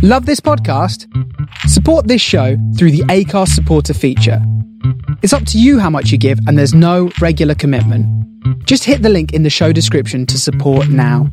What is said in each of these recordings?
Love this podcast? Support this show through the Acast supporter feature. It's up to you how much you give, and there's no regular commitment. Just hit the link in the show description to support now.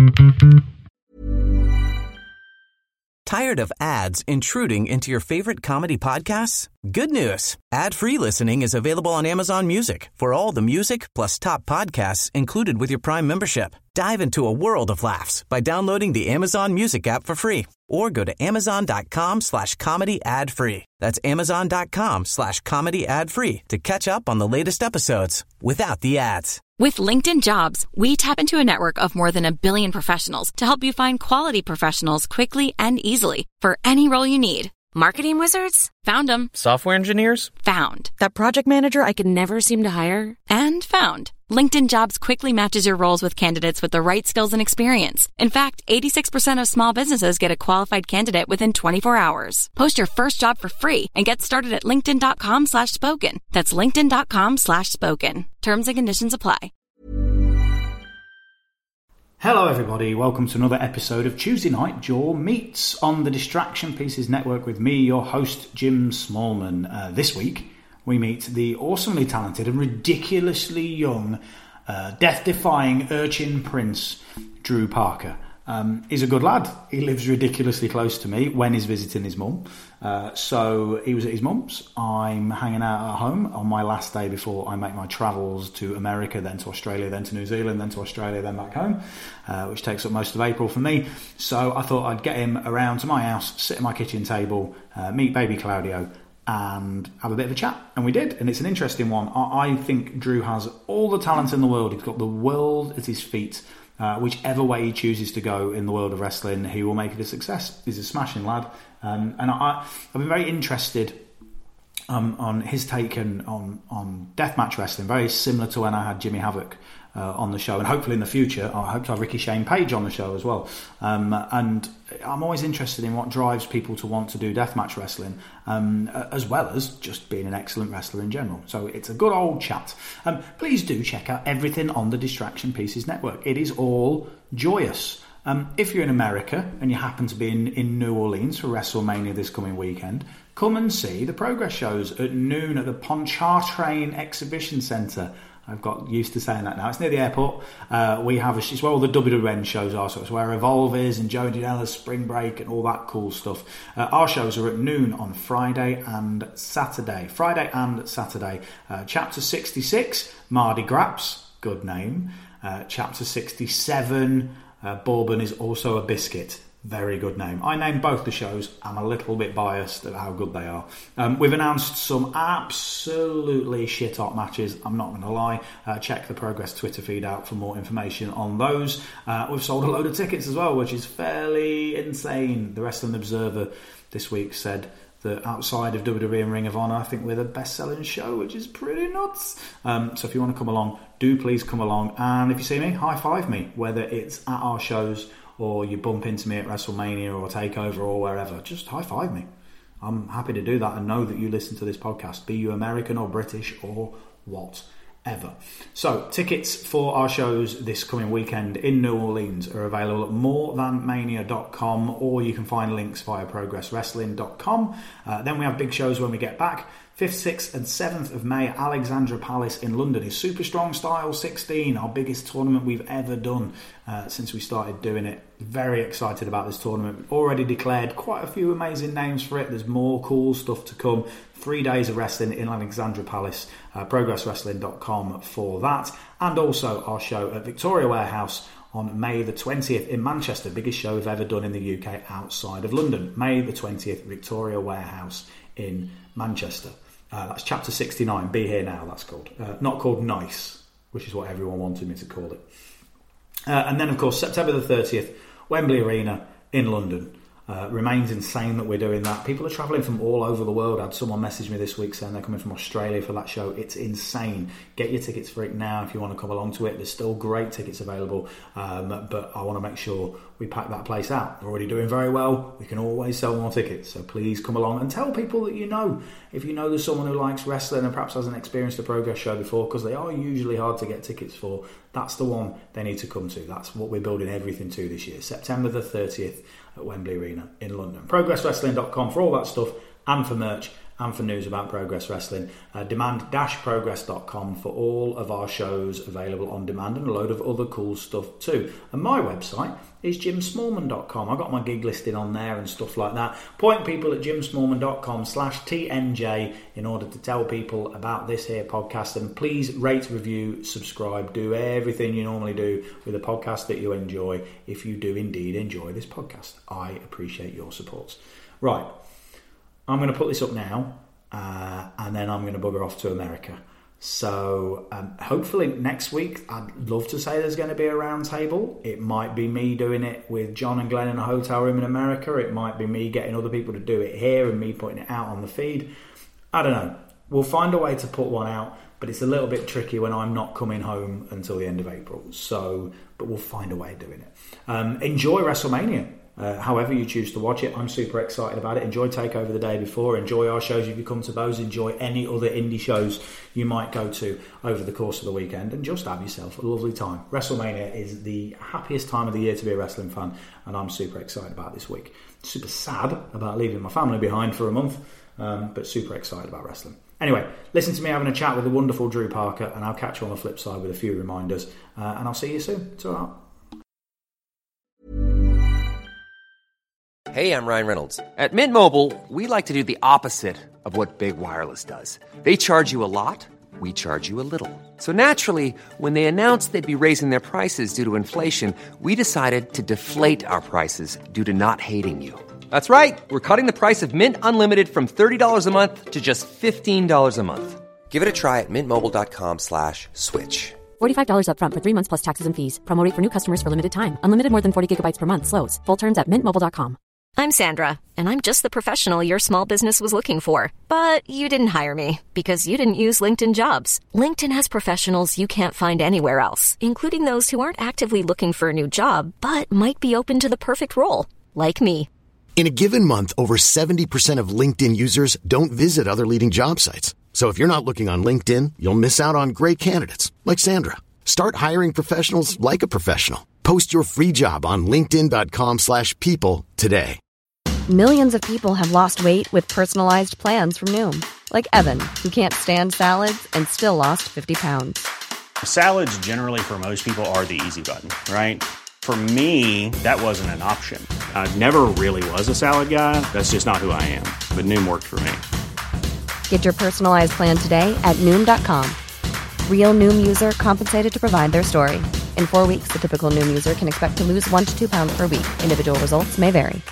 Tired of ads intruding into your favorite comedy podcasts? Good news. Ad-free listening is available on Amazon Music for all the music plus top podcasts included with your Prime membership. Dive into a world of laughs by downloading the Amazon Music app for free or go to amazon.com/comedy ad-free. That's amazon.com/comedy ad-free to catch up on the latest episodes without the ads. With LinkedIn Jobs, we tap into a network of more than 1 billion professionals to help you find quality professionals quickly and easily for any role you need. Marketing wizards? Found them. Software engineers? Found. That project manager I could never seem to hire? And found. LinkedIn Jobs quickly matches your roles with candidates with the right skills and experience. In fact, 86% of small businesses get a qualified candidate within 24 hours. Post your first job for free and get started at linkedin.com/spoken. That's linkedin.com/spoken. Terms and conditions apply. Hello everybody, welcome to another episode of Tuesday Night Jaw Meets on the Distraction Pieces Network with me, your host, Jim Smallman. This week, we meet the awesomely talented and ridiculously young, death-defying urchin prince, Drew Parker. He's a good lad. He lives ridiculously close to me when he's visiting his mum. So he was at his mum's. I'm hanging out at home on my last day before I make my travels to America, then to Australia, then to New Zealand, then to Australia, then back home, which takes up most of April for me. So I thought I'd get him around to my house, sit at my kitchen table, meet baby Claudio, and have a bit of a chat. And we did, and it's an interesting one. I think Drew has all the talent in the world. He's got the world at his feet. Whichever way he chooses to go in the world of wrestling, he will make it a success. He's a smashing lad. And I've been very interested on his take on deathmatch wrestling, very similar to when I had Jimmy Havoc on the show, and hopefully in the future I hope to have Ricky Shane Page on the show as well. And I'm always interested in what drives people to want to do deathmatch wrestling, as well as just being an excellent wrestler in general. So it's a good old chat. Please do check out everything on the Distraction Pieces Network. It is all joyous. If you're in America and you happen to be in New Orleans for WrestleMania this coming weekend, come and see the Progress shows at noon at the Pontchartrain Exhibition Centre. I've got used to saying that now. It's near the airport. It's where all the WWN shows are, so it's where Evolve is and Joey Janela's Spring Break and all that cool stuff. Our shows are at noon on Friday and Saturday. Chapter 66, Mardi Gras, good name. Chapter 67, Bourbon is also a biscuit. Very good name. I named both the shows. I'm a little bit biased at how good they are. We've announced some absolutely shit-hot matches, I'm not going to lie. Check the Progress Twitter feed out for more information on those. We've sold a load of tickets as well, which is fairly insane. The Wrestling Observer this week said that outside of WWE and Ring of Honor, I think we're the best-selling show, which is pretty nuts. So if you want to come along, do please come along. And if you see me, high-five me, whether it's at our shows or you bump into me at WrestleMania or TakeOver or wherever. Just high-five me. I'm happy to do that and know that you listen to this podcast, be you American or British or whatever. So, tickets for our shows this coming weekend in New Orleans are available at morethanmania.com, or you can find links via progresswrestling.com. Then we have big shows when we get back. 5th, 6th and 7th of May, Alexandra Palace in London is Super Strong Style 16, our biggest tournament we've ever done since we started doing it. Very excited about this tournament. We've already declared quite a few amazing names for it. There's more cool stuff to come. 3 days of wrestling in Alexandra Palace. Progresswrestling.com for that. And also our show at Victoria Warehouse on May the 20th in Manchester. Biggest show we've ever done in the UK outside of London. May the 20th, Victoria Warehouse in Manchester. That's Chapter 69, Be Here Now, that's called. Not called Nice, which is what everyone wanted me to call it. And then, of course, September the 30th, Wembley Arena in London. Remains insane that we're doing that. People are travelling from all over the world. I had someone message me this week saying they're coming from Australia for that show. It's insane. Get your tickets for it now if you want to come along to it. There's still great tickets available, but I want to make sure we pack that place out. They're already doing very well. We can always sell more tickets. So please come along and tell people that you know. If you know there's someone who likes wrestling and perhaps hasn't experienced a Progress show before, because they are usually hard to get tickets for, that's the one they need to come to. That's what we're building everything to this year. September the 30th at Wembley Arena in London. ProgressWrestling.com for all that stuff and for merch and for news about Progress Wrestling. Demand-progress.com for all of our shows available on demand and a load of other cool stuff too. And my website is jimsmallman.com. I got my gig listing on there and stuff like that. Point people at jimsmallman.com/TNJ in order to tell people about this here podcast. And please rate, review, subscribe, do everything you normally do with a podcast that you enjoy. If you do indeed enjoy this podcast, I appreciate your support. Right. I'm going to put this up now, and then I'm going to bugger off to America. So hopefully next week, I'd love to say there's going to be a round table. It might be me doing it with John and Glenn in a hotel room in America. It might be me getting other people to do it here and me putting it out on the feed. I don't know. We'll find a way to put one out, but it's a little bit tricky when I'm not coming home until the end of April. So, but we'll find a way of doing it. Enjoy WrestleMania. However you choose to watch it, I'm super excited about it. Enjoy TakeOver the day before. Enjoy our shows if you come to those. Enjoy any other indie shows you might go to over the course of the weekend. And just have yourself a lovely time. WrestleMania is the happiest time of the year to be a wrestling fan. And I'm super excited about this week. Super sad about leaving my family behind for a month. But super excited about wrestling. Anyway, listen to me having a chat with the wonderful Drew Parker. And I'll catch you on the flip side with a few reminders. And I'll see you soon. Ta-ra. Hey, I'm Ryan Reynolds. At Mint Mobile, we like to do the opposite of what Big Wireless does. They charge you a lot, we charge you a little. So naturally, when they announced they'd be raising their prices due to inflation, we decided to deflate our prices due to not hating you. That's right. We're cutting the price of Mint Unlimited from $30 a month to just $15 a month. Give it a try at mintmobile.com/switch. $45 up front for 3 months plus taxes and fees. Promo rate for new customers for limited time. Unlimited more than 40 gigabytes per month. Slows full terms at mintmobile.com. I'm Sandra, and I'm just the professional your small business was looking for. But you didn't hire me because you didn't use LinkedIn Jobs. LinkedIn has professionals you can't find anywhere else, including those who aren't actively looking for a new job, but might be open to the perfect role, like me. In a given month, over 70% of LinkedIn users don't visit other leading job sites. So if you're not looking on LinkedIn, you'll miss out on great candidates like Sandra. Start hiring professionals like a professional. Post your free job on linkedin.com/people today. Millions of people have lost weight with personalized plans from Noom. Like Evan, who can't stand salads and still lost 50 pounds. Salads generally for most people are the easy button, right? For me, that wasn't an option. I never really was a salad guy. That's just not who I am. But Noom worked for me. Get your personalized plan today at Noom.com. Real Noom user compensated to provide their story. In 4 weeks, the typical Noom user can expect to lose 1 to 2 pounds per week. Individual results may vary.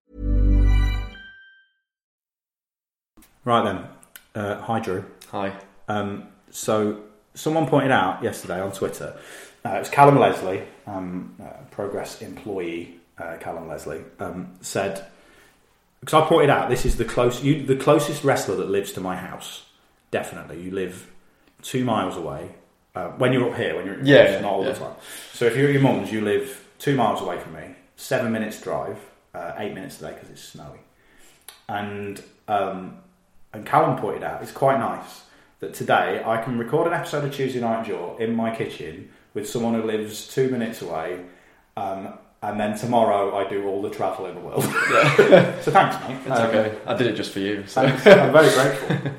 Right then. Hi, Drew. Hi. So someone pointed out yesterday on Twitter, it was Callum Leslie, Progress employee Callum Leslie, said, because I pointed out this is the closest wrestler that lives to my house. Definitely. You live 2 miles away. When you're up here, when you're at your house, not all the time. So if you're at your mum's, you live 2 miles away from me, 7 minutes drive, 8 minutes today because it's snowy. And Callum pointed out, it's quite nice that today I can record an episode of Tuesday Night Jaw in my kitchen with someone who lives 2 minutes away, and then tomorrow I do all the travel in the world. Yeah. So thanks, mate. It's okay. I did it just for you. So. Thanks. I'm very grateful.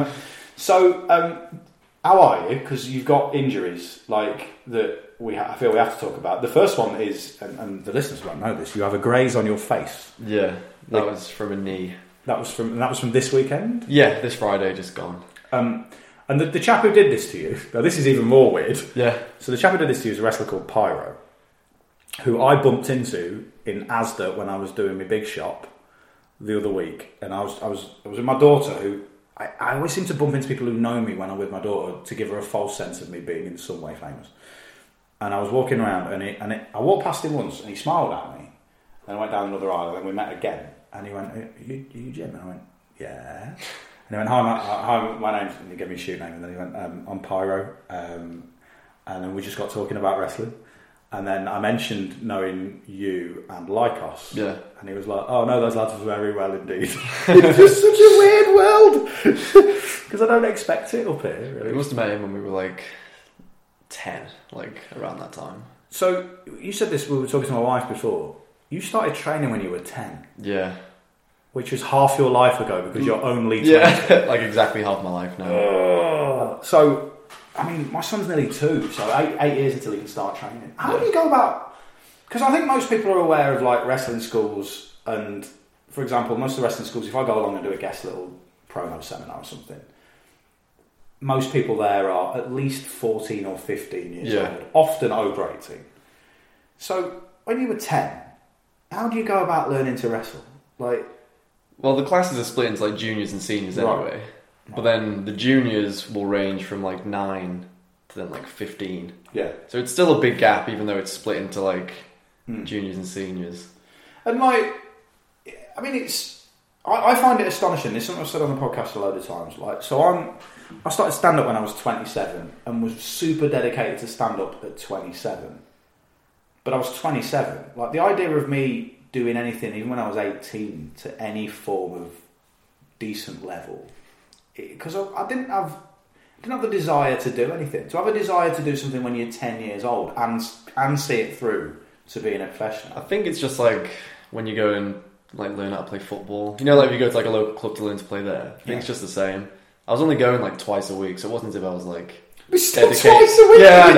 How are you? Because you've got injuries like that. I feel we have to talk about. The first one is, and the listeners won't know this, you have a graze on your face. Yeah, that was from a knee. That was from this weekend? Yeah, this Friday, just gone. And the chap who did this to you, now this is even more weird. Yeah. So the chap who did this to you is a wrestler called Pyro, who I bumped into in Asda when I was doing my big shop the other week. And I was with my daughter, who I always seem to bump into people who know me when I'm with my daughter to give her a false sense of me being in some way famous. And I was walking around, and I walked past him once, and he smiled at me. And I went down another aisle, and then we met again. And he went, "Are you Jim?" And I went, "Yeah." And he went, "Hi, my name's..." And he gave me a shoot name, and then he went, "I'm Pyro." And then we just got talking about wrestling. And then I mentioned knowing you and Lycos. Yeah. And he was like, oh no, those lads are very well indeed. It's just such a weird world. Because I don't expect it up here, really. We must have met him when we were like 10, like around that time. So, you said this, we were talking to my wife before. You started training when you were 10. Yeah. Which was half your life ago because you're only 20. Yeah, like exactly half my life now. So, I mean, my son's nearly 2, so 8 years until he can start training. How do you go about... Because I think most people are aware of, like, wrestling schools, and, for example, most of the wrestling schools, if I go along and do a guest little promo seminar or something, most people there are at least 14 or 15 years old, often over 18. So, when you were 10, how do you go about learning to wrestle? Like... Well, the classes are split into like juniors and seniors anyway. Right. But then the juniors will range from like 9 to then like 15. Yeah. So it's still a big gap, even though it's split into like juniors and seniors. And like, I mean, I find it astonishing. It's something I've said on the podcast a load of times. Like, so I started stand up when I was 27 and was super dedicated to stand up at 27. But I was 27. Like, the idea of me doing anything, even when I was 18, to any form of decent level, because I didn't have the desire to do anything. To have a desire to do something when you're 10 years old and see it through to being a professional. I think it's just like when you go and like learn how to play football. You know, like if you go to like a local club to learn to play there. I think it's just the same. I was only going like twice a week, so it wasn't as if I was like... Still twice a week. Yeah, I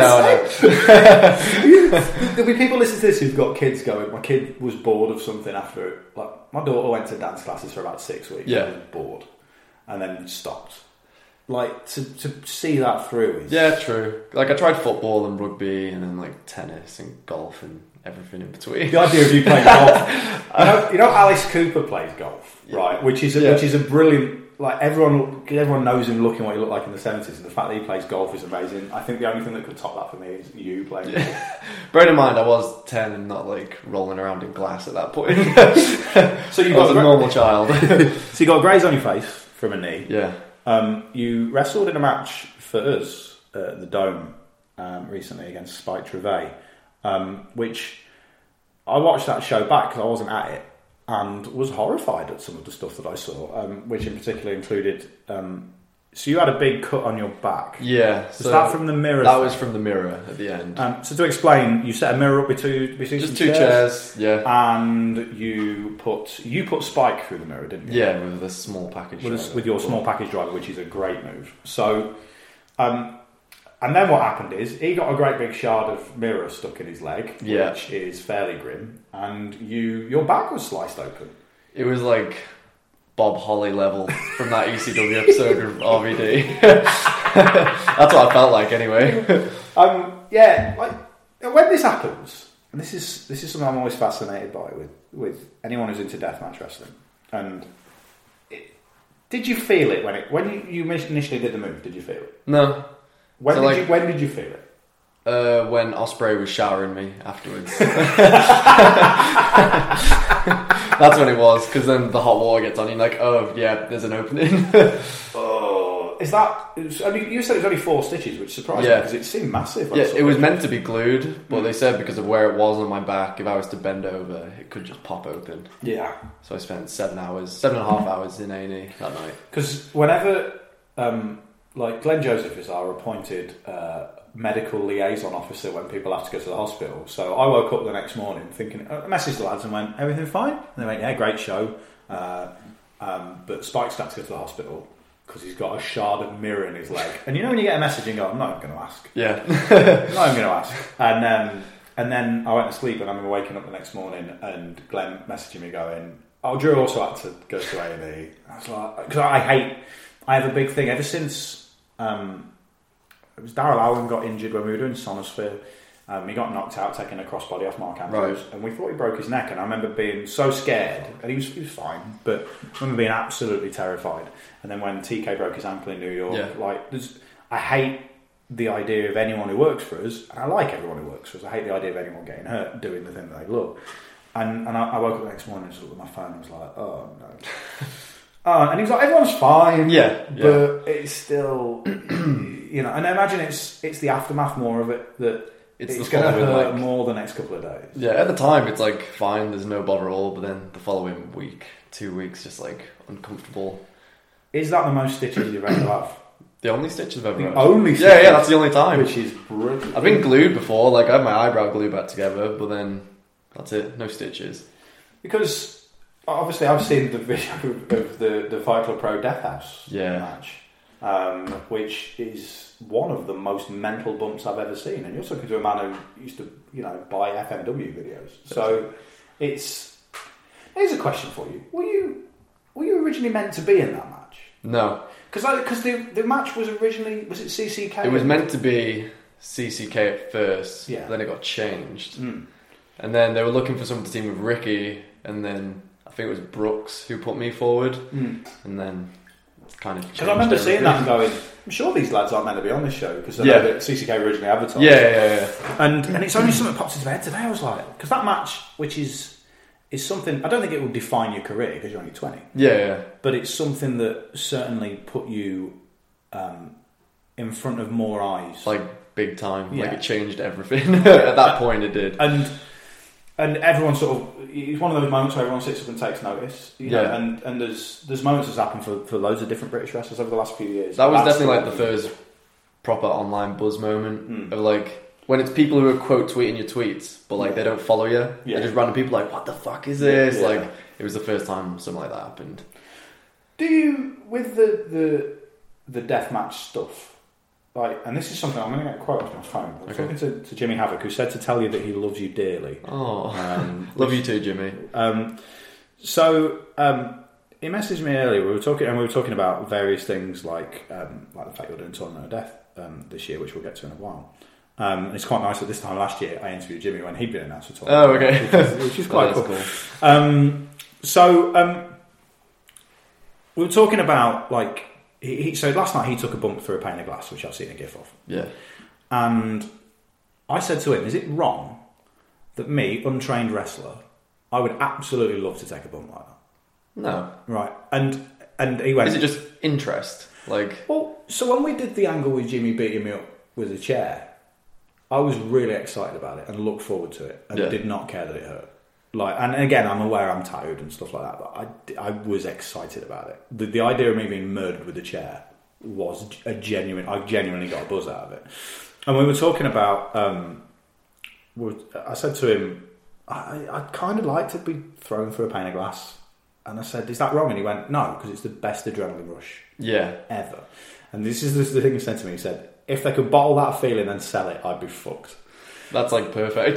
know. There'll be people listening to this who've got kids going. My kid was bored of something after it. Like, my daughter went to dance classes for about 6 weeks. Yeah. And was bored, and then stopped. Like, to see that through is... Yeah, true. Like, I tried football and rugby, and then like tennis and golf and everything in between. The idea of you playing golf. You know, Alice Cooper plays golf, right? Which is a brilliant. Like, everyone knows him looking what he looked like in the 70s, and the fact that he plays golf is amazing. I think the only thing that could top that for me is you playing golf. Bearing in mind, I was 10 and not like rolling around in glass at that point. So you was a normal child. So you got a graze on your face from a knee. Yeah. You wrestled in a match for us at the Dome recently against Spike Trivet, which I watched that show back because I wasn't at it. And was horrified at some of the stuff that I saw, which in particular included... so you had a big cut on your back. Yeah. Was that from the mirror? That was from the mirror at the end. So to explain, you set a mirror up between just two chairs, yeah. And you put Spike through the mirror, didn't you? Yeah, with a small package driver. With your small package driver, which is a great move. So... and then what happened is he got a great big shard of mirror stuck in his leg, which is fairly grim, and your back was sliced open. It was like Bob Holly level from that ECW episode of RVD. That's what I felt like anyway. Yeah, like when this happens, and this is something I'm always fascinated by with anyone who's into deathmatch wrestling. And did you feel it when you initially did the move? Did you feel it? No. When did you feel it? When Ospreay was showering me afterwards. That's when it was, because then the hot water gets on you, like, oh yeah, there's an opening. Is that? You said it was only 4 stitches, which surprised me because it seemed massive. Yeah, it was meant to be glued, but they said because of where it was on my back, if I was to bend over, it could just pop open. Yeah. So I spent 7.5 hours in A&E that night. Because whenever, like Glenn Joseph is our appointed medical liaison officer when people have to go to the hospital. So I woke up the next morning thinking, I messaged the lads and went, everything fine? And they went, yeah, great show. But Spike's got to go to the hospital because he's got a shard of mirror in his leg. And you know when you get a message and go, I'm not going to ask. Yeah. I'm not going to ask. And then I went to sleep and I remember waking up the next morning and Glenn messaging me going, oh, Drew also had to go to A&E. I was like, because I have a big thing ever since, it was Darryl Allen got injured when we were doing Sonosphere. He got knocked out taking a crossbody off Mark Andrews, and we thought he broke his neck. And I remember being so scared, and he was fine, but I remember being absolutely terrified. And then when TK broke his ankle in New York, I hate the idea of anyone who works for us, and I like everyone who works for us. I hate the idea of anyone getting hurt doing the thing that they love. And I woke up the next morning and just looked at my phone and was like, oh no. And he was like, everyone's fine, but it's still, you know. And I imagine it's the aftermath more of it that it's going to hurt more the next couple of days. Yeah, at the time it's like fine, there's no bother at all, but then the following week, 2 weeks, just like uncomfortable. Is that the most stitches you've ever had? The only stitches I've ever had. Only stitches? Yeah, that's the only time. Which is brilliant. I've been glued before, like I had my eyebrow glued back together, but then that's it, no stitches. Because obviously I've seen the video of the Fight Club Pro Death House match, which is one of the most mental bumps I've ever seen. And you're talking to a man who used to, buy FMW videos. So here's a question for you. Were you originally meant to be in that match? No. Because the match was originally, was it CCK? It was meant to be CCK at first, then it got changed. And then they were looking for someone to team with Ricky, and then I think it was Brooks who put me forward, and then it's kind of changed. Because I remember seeing that and going, I'm sure these lads aren't meant to be on this show, because I know that CCK originally advertised. Yeah. And it's only something that popped into my head today. I was like, because that match, which is something, I don't think it will define your career because you're only 20. Yeah. But it's something that certainly put you in front of more eyes. Like, big time. Yeah. Like, it changed everything. At that point, it did. And everyone sort of, it's one of those moments where everyone sits up and takes notice. You know, and there's moments that's happened for loads of different British wrestlers over the last few years. That was definitely like the first proper online buzz moment of like, when it's people who are quote tweeting your tweets, but like they don't follow you. Yeah. They're just random people like, what the fuck is this? Yeah. Like, it was the first time something like that happened. Do you, with the deathmatch stuff, like, and this is something, I'm going to get a quote off my phone. I'm talking to Jimmy Havoc, who said to tell you that he loves you dearly. Oh, love you too, Jimmy. So he messaged me earlier. We were talking about various things like the fact you're doing Tournament of Death this year, which we'll get to in a while. And it's quite nice that this time last year I interviewed Jimmy when he'd been announced for Tournament. Oh, okay. Which is quite cool. So we were talking about like. So last night he took a bump through a pane of glass, which I've seen a gif of. Yeah. And I said to him, is it wrong that me, untrained wrestler, I would absolutely love to take a bump like that? No. Right. And he went... Is it just interest? Like... Well, so when we did the angle with Jimmy beating me up with a chair, I was really excited about it and looked forward to it and did not care that it hurt. Like, and again, I'm aware I'm tired and stuff like that, but I was excited about it. The idea of me being murdered with a chair was I genuinely got a buzz out of it. And we were talking about, I said to him, I'd kind of like to be thrown through a pane of glass. And I said, is that wrong? And he went, no, because it's the best adrenaline rush ever. And this is the thing he said to me. He said, if they could bottle that feeling and sell it, I'd be fucked. That's like perfect.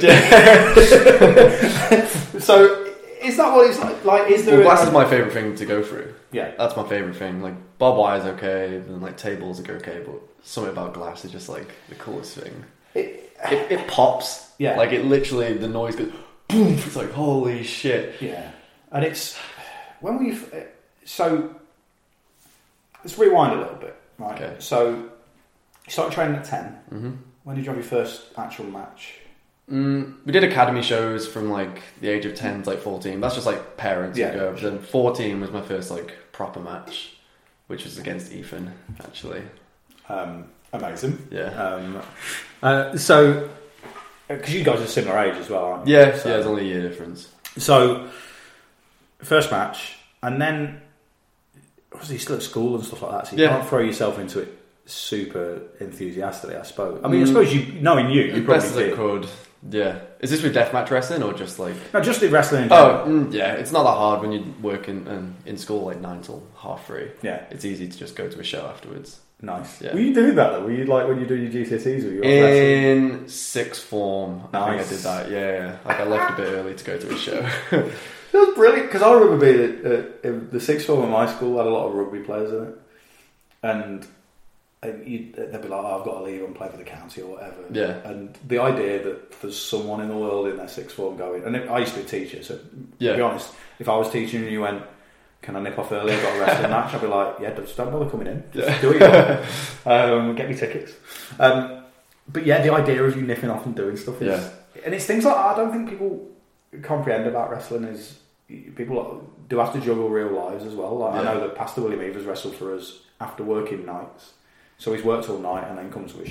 So is that what it's like? Like, is there? Glass is my favourite thing to go through. Yeah, that's my favourite thing. Like barbed wire's okay, and like tables are okay, but something about glass is just like the coolest thing. It pops. Yeah, like it literally the noise goes boom. It's like holy shit. Yeah, and it's when we. So let's rewind a little bit, right? Okay. So you started training at 10. Mm-hmm. When did you have your first actual match? We did academy shows from like the age of 10 to like 14. That's just like parents who go. Then 14 was my first like proper match, which was against Ethan actually. Amazing. Yeah. So because you guys are similar age as well, aren't you? Yeah. So, there's only a year difference. So first match, and then obviously still at school and stuff like that. So you can't throw yourself into it super enthusiastically, I suppose. I mean, I suppose knowing you probably best as it could. Yeah. Is this with deathmatch wrestling or just like? No, just the wrestling in general. Oh, yeah. It's not that hard when you work in school like 9 till 3:30. Yeah. It's easy to just go to a show afterwards. Nice. Yeah. Were you doing that though? Were you like when you do your GCSEs? Were you in sixth form? Nice. I think I did that. Yeah. Like I left a bit early to go to a show. It was brilliant because I remember being at the sixth form of my school had a lot of rugby players in it, and they'd be like, oh, I've got to leave and play for the county or whatever. Yeah. And the idea that there's someone in the world in their sixth form going, and I used to be a teacher, so to be honest, if I was teaching and you went, can I nip off early? I've got a wrestling match. I'd be like, yeah, just don't bother coming in. Just do it. Get me tickets. But yeah, the idea of you nipping off and doing stuff is, and it's things like that I don't think people comprehend about wrestling is people do have to juggle real lives as well. Like I know that Pastor William Evers wrestled for us after working nights. So he's worked all night and then comes to a show.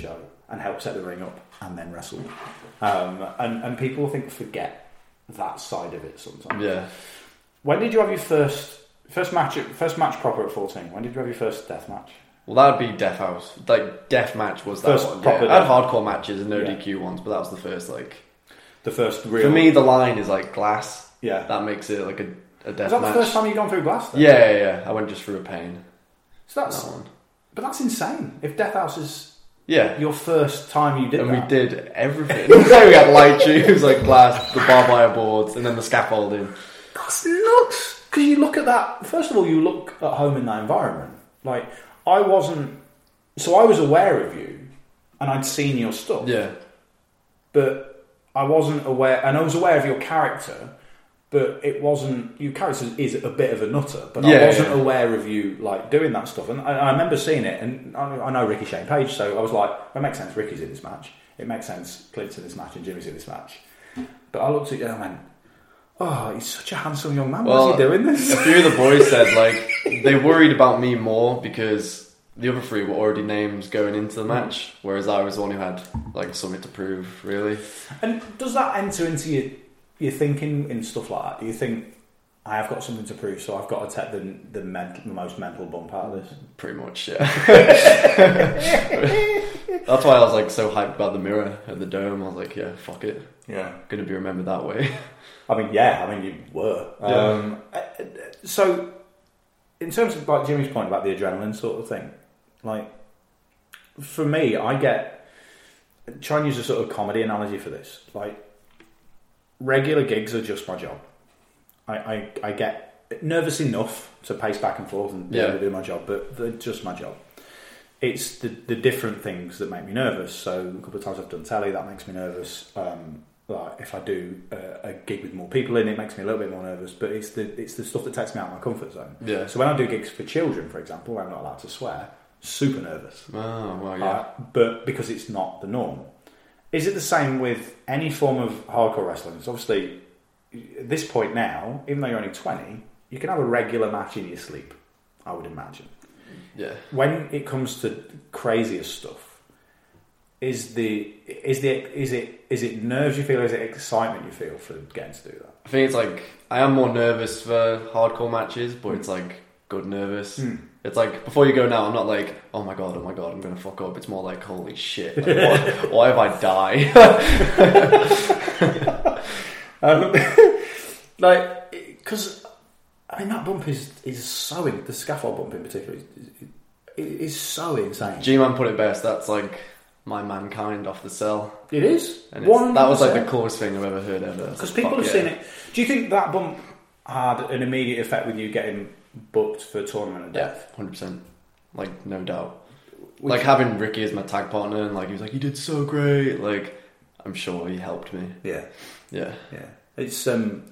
and helped set the ring up and then wrestled. And people, I think, forget that side of it sometimes. Yeah. When did you have your first match proper at 14? When did you have your first death match? Well, that would be Death House. Like, Death Match was that First one. proper I had death. hardcore matches and no DQ ones, but that was the first, like... The first real... For me, the line is, like, glass. Yeah. That makes it, like, a death match. Was that the first time you'd gone through glass, then? Yeah. I went just through a pain. So that's... That one. But that's insane. If Death House is Yeah. your first time you did and that. we did everything. We had light tubes, like glass, the barbed wire boards, and then the scaffolding. That's nuts. Because you look at that... First of all, you look at home in that environment. Like, I wasn't... So I was aware of you, and I'd seen your stuff. Yeah. But I wasn't aware... And I was aware of your character, but it wasn't... Your character is a bit of a nutter, but I wasn't aware of you, like, doing that stuff. And I remember seeing it, and I know Ricky Shane Page, so I was like, it makes sense, Ricky's in this match. It makes sense, Clint's in this match, and Jimmy's in this match. But I looked at you and I went... Oh, he's such a handsome young man. Well, what's he doing this? A few of the boys said, like, they worried about me more because the other three were already names going into the match, whereas I was the one who had, like, something to prove, really. And does that enter into your thinking in stuff like that? Do you think, I have got something to prove, so I've got to take the most mental bump out of this? Pretty much, yeah. That's why I was, like, so hyped about the mirror at the Dome. I was like, yeah, fuck it. Yeah. Gonna be remembered that way. You were. Yeah. So, in terms of, like, Jimmy's point about the adrenaline sort of thing, like, for me, try and use a sort of comedy analogy for this. Like, regular gigs are just my job. I get nervous enough to pace back and forth and be able to do my job, but they're just my job. It's the different things that make me nervous. So a couple of times I've done telly, that makes me nervous. Like if I do a gig with more people in, it makes me a little bit more nervous. But it's the stuff that takes me out of my comfort zone. Yeah. So when I do gigs for children, for example, where I'm not allowed to swear, super nervous. Oh, well, yeah. But because it's not the norm. Is it the same with any form of hardcore wrestling? So obviously, at this point now, even though you're only 20, you can have a regular match in your sleep, I would imagine. Yeah. When it comes to crazier stuff, is it nerves you feel, or is it excitement you feel for getting to do that? I think it's like, I am more nervous for hardcore matches, but it's like good nervous. It's like, before you go now, I'm not like, oh my god, I'm going to fuck up. It's more like, holy shit, like, what if I die? Like, because, I mean, that bump is so, the scaffold bump in particular, is so insane. G-Man put it best, that's like my mankind off the cell. It is. And that was like the coolest thing I've ever heard ever. Because people have seen it. Do you think that bump had an immediate effect with you getting booked for Tournament of Death? Yeah, 100%. Like, no doubt. Like, having Ricky as my tag partner, and like, he was like, you did so great. Like, I'm sure he helped me. Yeah. Yeah. Yeah. It's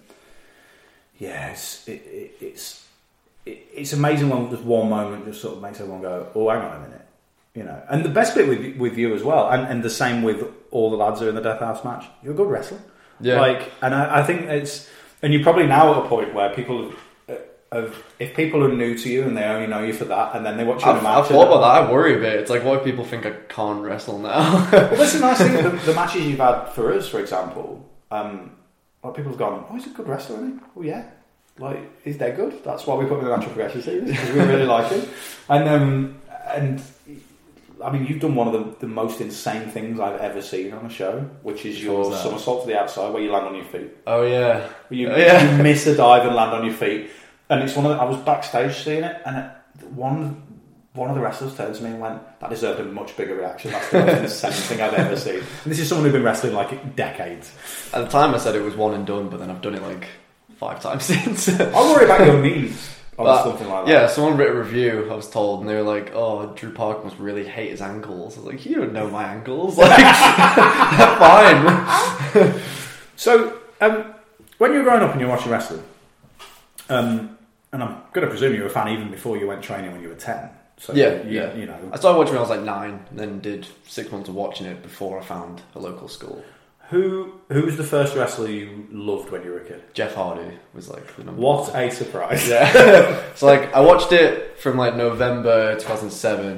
it's amazing when just one moment just sort of makes everyone go, oh, hang on a minute. You know, and the best bit with you as well, and the same with all the lads who are in the Death House match. You're a good wrestler, yeah. And I think it's, and you're probably now at a point where people if people are new to you and they only know you for that, and then they watch you in a match. I've thought about that. I worry a bit. It's like, what if people think I can't wrestle now? Well, that's the nice thing. The matches you've had for us, for example, like people have gone, oh, he's a good wrestler, isn't he? Oh yeah. Like, he's dead good. That's why we put him in the Natural Progression series, because we really like him. And I mean, you've done one of the most insane things I've ever seen on a show, which is your somersault to the outside, where you land on your feet. Oh yeah, you miss a dive and land on your feet. And it's I was backstage seeing it, and one of the wrestlers turned to me and went, "That deserved a much bigger reaction. That's the most insane thing I've ever seen." And this is someone who's been wrestling like decades. At the time, I said it was one and done, but then I've done it like 5 times since. I worry about your knees. Something like that. Yeah, someone wrote a review, I was told, and they were like, oh, Drew Park must really hate his ankles. I was like, you don't know my ankles. Like, they're fine. So, when you were growing up and you were watching wrestling, and I'm going to presume you were a fan even before you went training when you were 10. So yeah. You know. I started watching when I was like 9, and then did 6 months of watching it before I found a local school. Who was the first wrestler you loved when you were a kid? Jeff Hardy was like the number one. What a surprise. Yeah. So like, I watched it from like November 2007, and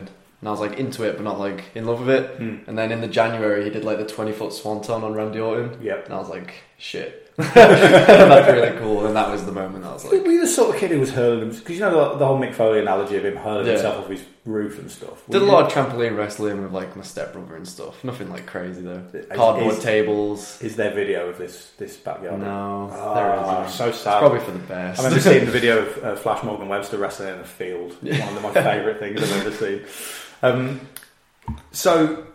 and I was like into it, but not like in love with it. And then in the January, he did like the 20-foot swanton on Randy Orton. Yep. And I was like, shit. That's really cool. And that was the moment I was like, were you the sort of kid who was hurling him? Because you know the whole Mick Foley analogy of him hurling himself off his roof and stuff. Did a lot of trampoline wrestling with like my stepbrother and stuff. Nothing like crazy though. Cardboard tables. Is there video of this backyard? No, there isn't. So sad. It's probably for the best. I remember seeing the video of Flash Morgan Webster wrestling in a field. One of my favourite things I've ever seen. So,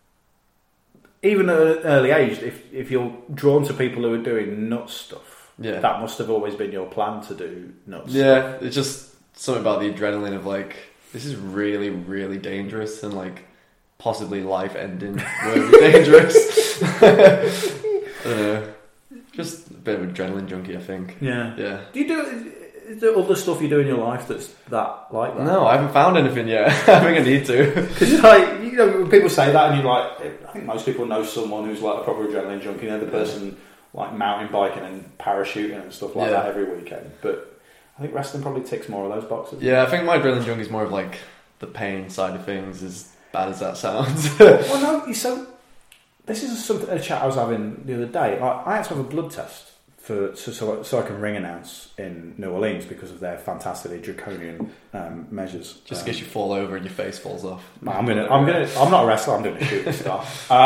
even at an early age, if you're drawn to people who are doing nuts stuff, that must have always been your plan to do nuts. Yeah, it's just something about the adrenaline of like, this is really, really dangerous and like possibly life-ending worthy dangerous. I don't know. Just a bit of an adrenaline junkie, I think. Yeah. Yeah. Is there other stuff you do in your life that's like that? No, I haven't found anything yet. I think I need to. Because like, you know, when people say that, and you're like, I think most people know someone who's like a proper adrenaline junkie. You know, the person like mountain biking and parachuting and stuff like that every weekend. But I think wrestling probably ticks more of those boxes. Yeah, I think my adrenaline junkie is more of like the pain side of things, as bad as that sounds. Well, no, so this is a chat I was having the other day. I had to have a blood test so I can ring announce in New Orleans because of their fantastically draconian measures. Just in case you fall over and your face falls off. I'm not a wrestler. I'm doing a shooting star.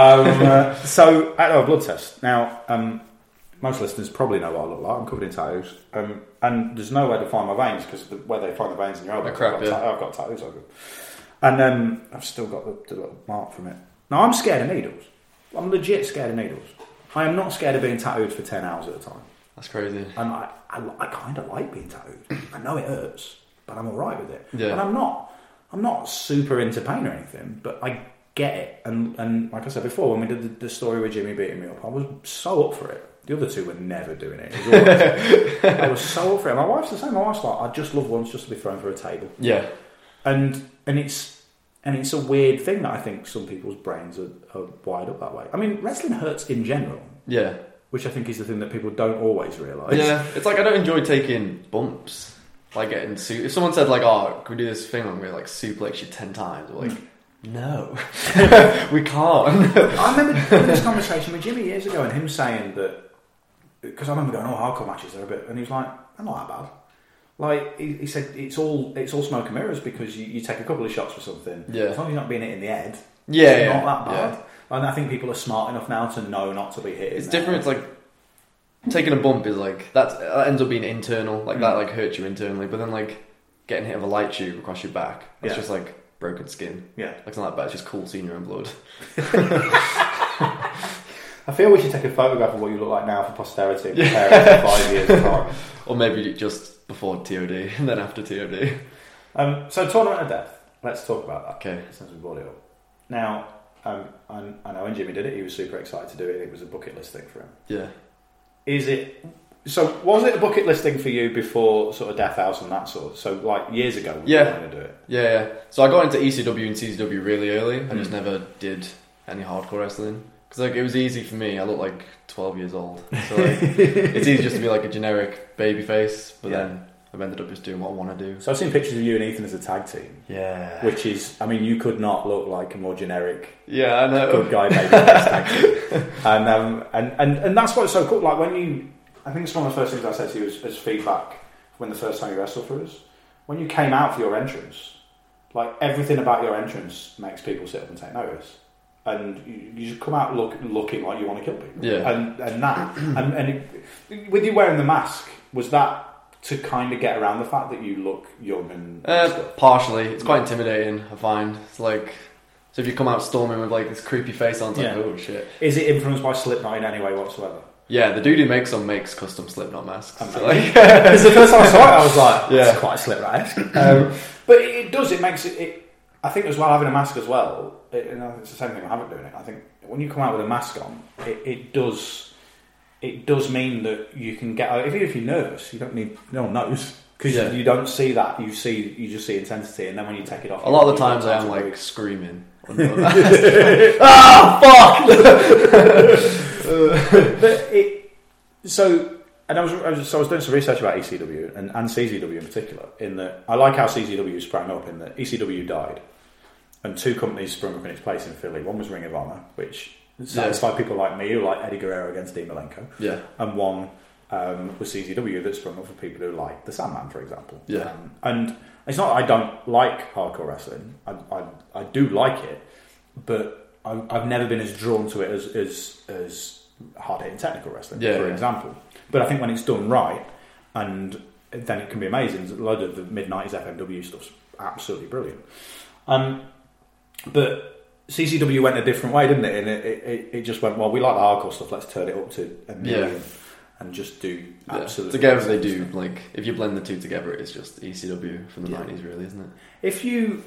So I had to have a blood test. Now, most listeners probably know what I look like. I'm covered in tattoos, and there's nowhere to find my veins because where they find the veins in your elbow, I've got tattoos over them, and I've still got the little mark from it. Now I'm scared of needles. I'm legit scared of needles. I am not scared of being tattooed for 10 hours at a time. That's crazy. And I kind of like being tattooed. I know it hurts, but I'm alright with it. Yeah. And I'm not super into pain or anything, but I get it. And like I said before, when we did the story with Jimmy beating me up, I was so up for it. The other two were never doing it. I was so up for it. My wife's the same. My wife's like, I'd just love once just to be thrown through a table. Yeah. And it's a weird thing that I think some people's brains are wired up that way. I mean, wrestling hurts in general. Yeah. Which I think is the thing that people don't always realise. Yeah. It's like I don't enjoy taking bumps. Like getting if someone said like, oh, can we do this thing where we like suplex you 10 times? We're like, no. We can't. I remember having this conversation with Jimmy years ago and him saying that, because I remember going, hardcore matches are a bit, and he was like, they're not that bad. Like he said, it's all smoke and mirrors because you take a couple of shots for something. Yeah. As long as you're not being hit in the head, it's not that bad. Yeah. And I think people are smart enough now to know not to be hit. It's different. It's like taking a bump is like that ends up being internal. Like that like hurts you internally, but then like getting hit with a light tube across your back, that's just like broken skin. Yeah, like it's not that bad. It's just cool seeing your own blood. I feel we should take a photograph of what you look like now for posterity and compare it to 5 years time. Or maybe just before TOD and then after TOD. So Tournament of Death. Let's talk about that. Okay. Since we brought it up. Now, I know when Jimmy did it, he was super excited to do it. It was a bucket list thing for him. Yeah. So was it a bucket list thing for you before sort of Death House and that sort? So like years ago, you were going to do it. Yeah. So I got into ECW and CZW really early. I just never did any hardcore wrestling. Because like, it was easy for me. I look like 12 years old. So like, it's easy just to be like a generic baby face. But then I've ended up just doing what I want to do. So I've seen pictures of you and Ethan as a tag team. Yeah. Which is, I mean, you could not look like a more generic I know. good guy baby face tag team. And that's what's so cool. Like when I think it's one of the first things I said to you as feedback when the first time you wrestled for us. When you came out for your entrance, like everything about your entrance makes people sit up and take notice. And you just come out looking like you want to kill people. Yeah. And with you wearing the mask, was that to kind of get around the fact that you look young and stuff? Partially. It's quite intimidating, I find. It's like, so if you come out storming with like this creepy face on, it's like, oh shit. Is it influenced by Slipknot in any way whatsoever? Yeah, the dude who makes them makes custom Slipknot masks. So like, because the first time I saw it, I was like, it's quite Slipknot-esque. But it does, it makes it I think as well, having a mask as well, it's the same thing I haven't doing it. I think when you come out with a mask on, it does mean that you can get out. Even if you're nervous, no one knows because you don't see that. You just see intensity, and then when you take it off, a lot of the times I am like screaming. Fuck! And I was doing some research about ECW and CZW in particular. In that, I like how CZW sprang up. In that ECW died, and two companies sprung up in its place in Philly. One was Ring of Honor, which satisfied people like me who like Eddie Guerrero against Dean Malenko. Yeah. And one was CZW that sprung up for people who like the Sandman, for example. Yeah. And it's not that I don't like hardcore wrestling. I do like it, but I've never been as drawn to it as hard-hitting technical wrestling, for example. But I think when it's done right, and then it can be amazing. A load of the mid-90s FMW stuff's absolutely brilliant. But CCW went a different way, didn't it? And it just went, well, we like the hardcore stuff, let's turn it up to a million and just do absolutely... Together they do, like, if you blend the two together, it's just ECW from the 90s, really, isn't it? If you...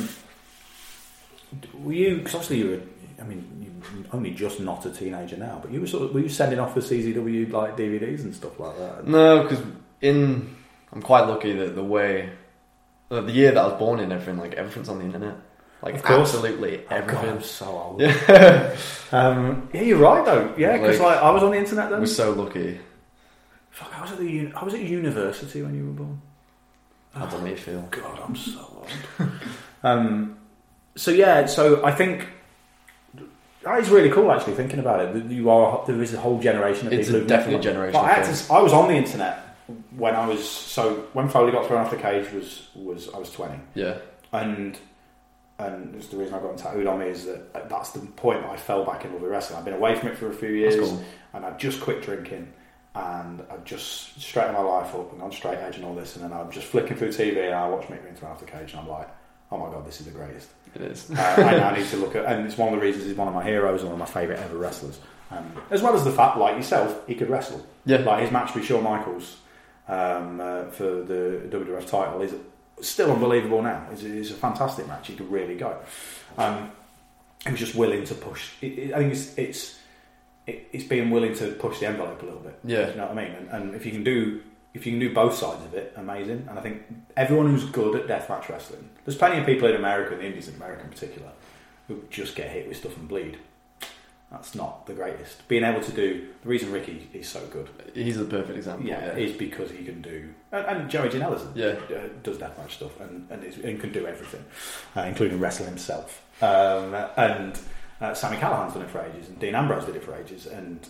were you... Because obviously you were... I mean, you're only just not a teenager now, but you were you sending off for CZW like DVDs and stuff like that? No, because I'm quite lucky that the year that I was born in, everything's on the internet. Like, absolutely everything. God, I'm so old. Yeah. Yeah, you're right though. Yeah, because I was on the internet then. We're so lucky. Fuck, I was at university when you were born. How does it feel? God, I'm so old. So I think it's really cool actually thinking about it. There is a whole generation of people. It's definitely a generation. I was on the internet when Foley got thrown off the cage was I was 20. Yeah. And it's the reason I got tattooed on me is that's the point that I fell back in love with wrestling. I've been away from it for a few years, cool. And I just quit drinking, and I just straightened my life up and gone straight edge and all this, and then I'm just flicking through TV and I watch Mick being thrown off the cage, and I'm like, oh my god, this is the greatest. It is. I now need to look at, and it's one of the reasons he's one of my heroes, one of my favourite ever wrestlers, as well as the fact, like yourself, he could wrestle. Yeah. Like his match with Shawn Michaels for the WWF title is still unbelievable now. It's a fantastic match. He could really go. He was just willing to push. I think it's being willing to push the envelope a little bit. Yeah, you know what I mean. And if you can do both sides of it, amazing. And I think everyone who's good at deathmatch wrestling, there's plenty of people in America, in the Indies in America in particular, who just get hit with stuff and bleed. That's not the greatest. Being able to do... The reason Ricky is so good... He's a perfect example. Yeah, is because he can do... And Joey Janela does deathmatch stuff and can do everything, including wrestle himself. And Sammy Callahan's done it for ages, and Dean Ambrose did it for ages. And,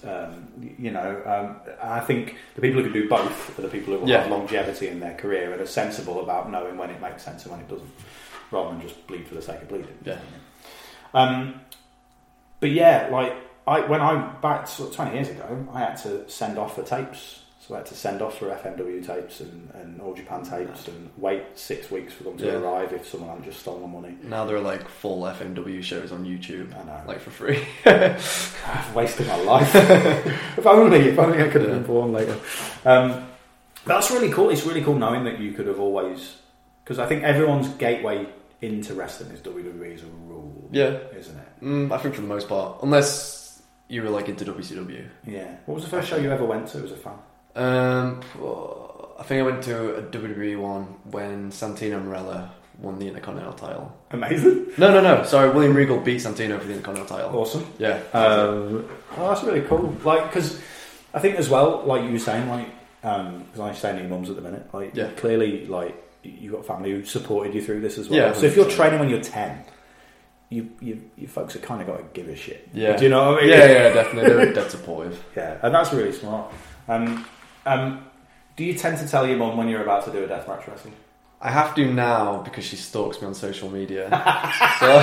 I think the people who can do both are the people who have longevity in their career and are sensible about knowing when it makes sense and when it doesn't, rather than just bleed for the sake of bleeding. Yeah. But yeah, back 20 years ago, I had to send off for tapes. So I had to send off for FMW tapes and All Japan tapes and wait 6 weeks for them to arrive if someone hadn't just stolen my money. Now there are full FMW shows on YouTube. I know. For free. I've wasted my life. if only I could have been born later. That's really cool. It's really cool knowing that you could have always... Because I think everyone's gateway into wrestling is WWE as a rule. Yeah. Isn't it? I think for the most part. Unless you were into WCW. Yeah. What was the first show you ever went to as a fan? I think I went to a WWE one when Santino Marella won the Intercontinental title. Amazing. No. Sorry, William Regal beat Santino for the Intercontinental title. Awesome. Yeah. That's really cool. Because I think as well, like you were saying, because I'm staying at your mum's at the minute. Clearly, you got family who supported you through this as well. Yeah, so if you're training when you're 10, you folks have kind of got to give a shit. Yeah. Do you know what I mean? Yeah, definitely. They're dead supportive. Yeah, and that's really smart. Do you tend to tell your mum when you're about to do a deathmatch wrestling? I have to now because she stalks me on social media. So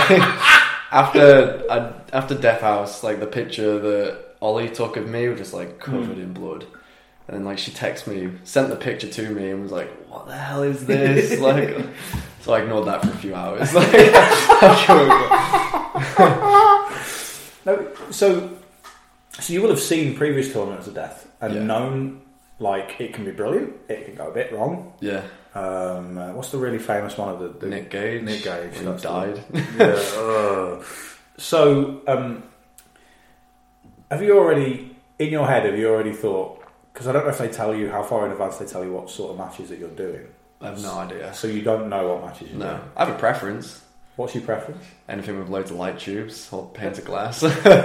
after Death House, the picture that Ollie took of me was just covered in blood. And then she texted me, sent the picture to me, and was like, "What the hell is this?" So I ignored that for a few hours. No, so you will have seen previous tournaments of death and known it can be brilliant, it can go a bit wrong. Yeah. What's the really famous one of the Nick Gage? Nick Gage. He died. So, have you already thought? Because I don't know if they tell you how far in advance they tell you what sort of matches that you're doing. I have no idea. So you don't know what matches you're doing? I have a preference. What's your preference? Anything with loads of light tubes or painted glass.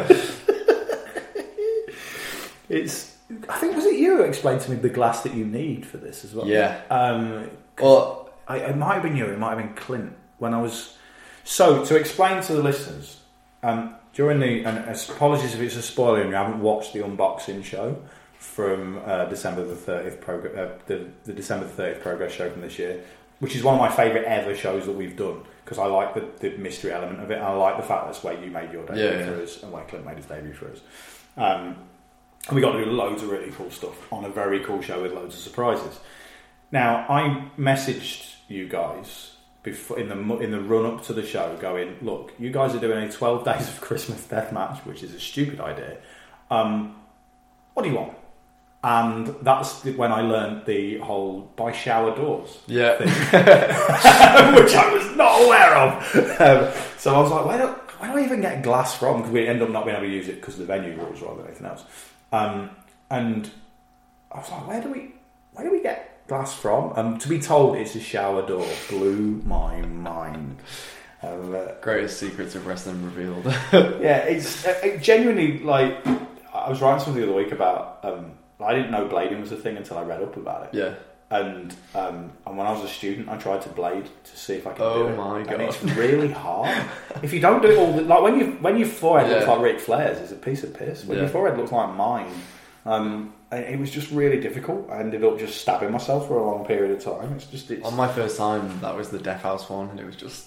I think, was it you who explained to me the glass that you need for this as well? Yeah. It might have been you, it might have been Clint. When I was So, to explain to the listeners, during the... And apologies if it's a spoiler and you haven't watched the unboxing show from December the 30th, the December the 30th Progress show from this year, which is one of my favourite ever shows that we've done, because I like the mystery element of it, and I like the fact that's where you made your debut for us, and where Clint made his debut for us. And we got to do loads of really cool stuff on a very cool show with loads of surprises. Now, I messaged you guys before in the run up to the show, going, look, you guys are doing a 12 Days of Christmas death match, which is a stupid idea. What do you want? And that's when I learned the whole by shower doors thing, which I was not aware of. So I was like, where do I even get glass from? Because we end up not being able to use it because of the venue rules rather than anything else. And I was like, where do we get glass from? To be told it's a shower door blew my mind. Greatest secrets of wrestling revealed. Yeah, it's genuinely like, I was writing something the other week about. I didn't know blading was a thing until I read up about it. Yeah. And when I was a student, I tried to blade to see if I could do it. Oh my god! And it's really hard. If you don't do it all, like when your forehead looks like Ric Flair's, it's a piece of piss. When your forehead looks like mine, it was just really difficult. I ended up just stabbing myself for a long period of time. It's on my first time. That was the Death House one, and it was just.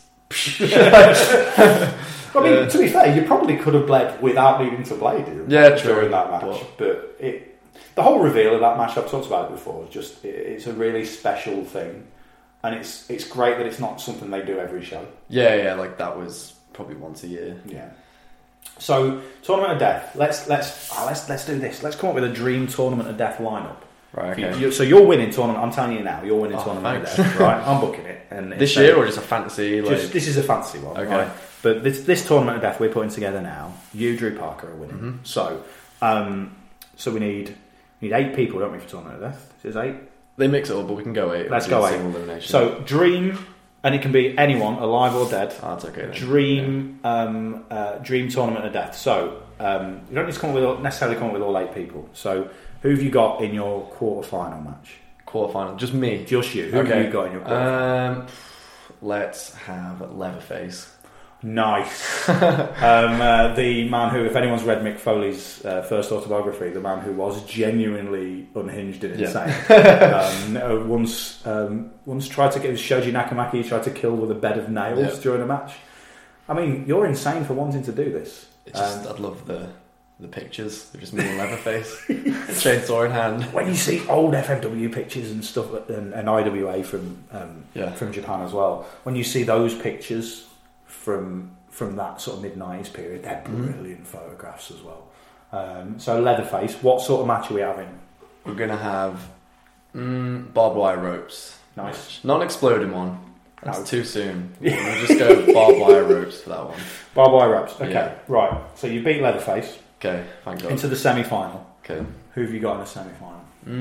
I mean, to be fair, you probably could have bled without needing to blade during that match, but the whole reveal of that match, I've talked about it before, it's a really special thing, and it's great that it's not something they do every show. Yeah, like that was probably once a year. Yeah. So, Tournament of Death. Let's do this. Let's come up with a dream Tournament of Death lineup. Right. Okay. So you're winning tournament. I'm telling you now, you're winning Tournament of Death. Right. I'm booking it. And this year or just a fantasy? This is a fantasy one. Okay. Right? But this Tournament of Death we're putting together now. You, Drew Parker, are winning. Mm-hmm. So we need 8 people, don't we, for Tournament of Death? Is it 8? They mix it up, but we can go 8. Let's go 8. Single elimination. So dream, and it can be anyone, alive or dead. Oh, that's okay. Then. Dream Tournament of Death. So you don't need to necessarily come up with all 8 people. So who have you got in your quarter-final match? Quarter-final? Just me? Just you. Who have you got in your quarter-final? Let's have Leatherface. Nice. The man who, if anyone's read Mick Foley's first autobiography, the man who was genuinely unhinged and insane. Once tried to get Shoji Nakamaki, he tried to kill with a bed of nails during a match. I mean, you're insane for wanting to do this. I'd love the pictures. They're just me and Leatherface, chainsaw in hand. When you see old FMW pictures and stuff, and IWA from Japan as well, when you see those pictures from that sort of mid-90s period, they're brilliant photographs as well. So Leatherface, what sort of match are we having? We're going to have barbed wire ropes. Nice. Not an exploding one. That's too soon. We'll just go barbed wire ropes for that one. Barbed wire ropes. Okay, right. So you beat Leatherface. Okay, thank God. Into the semi-final. Okay. Who have you got in the semi-final?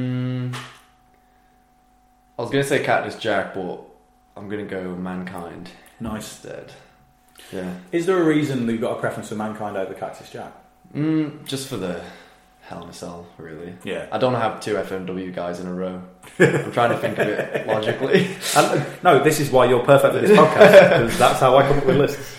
I was going to say Cactus Jack, but I'm going to go Mankind. Nice. Instead. Yeah. Is there a reason that you've got a preference for Mankind over Cactus Jack? Just for the Hell in a Cell, really. Yeah. I don't have 2 FMW guys in a row. I'm trying to think of it logically. No, this is why you're perfect for this podcast, because that's how I come up with lists.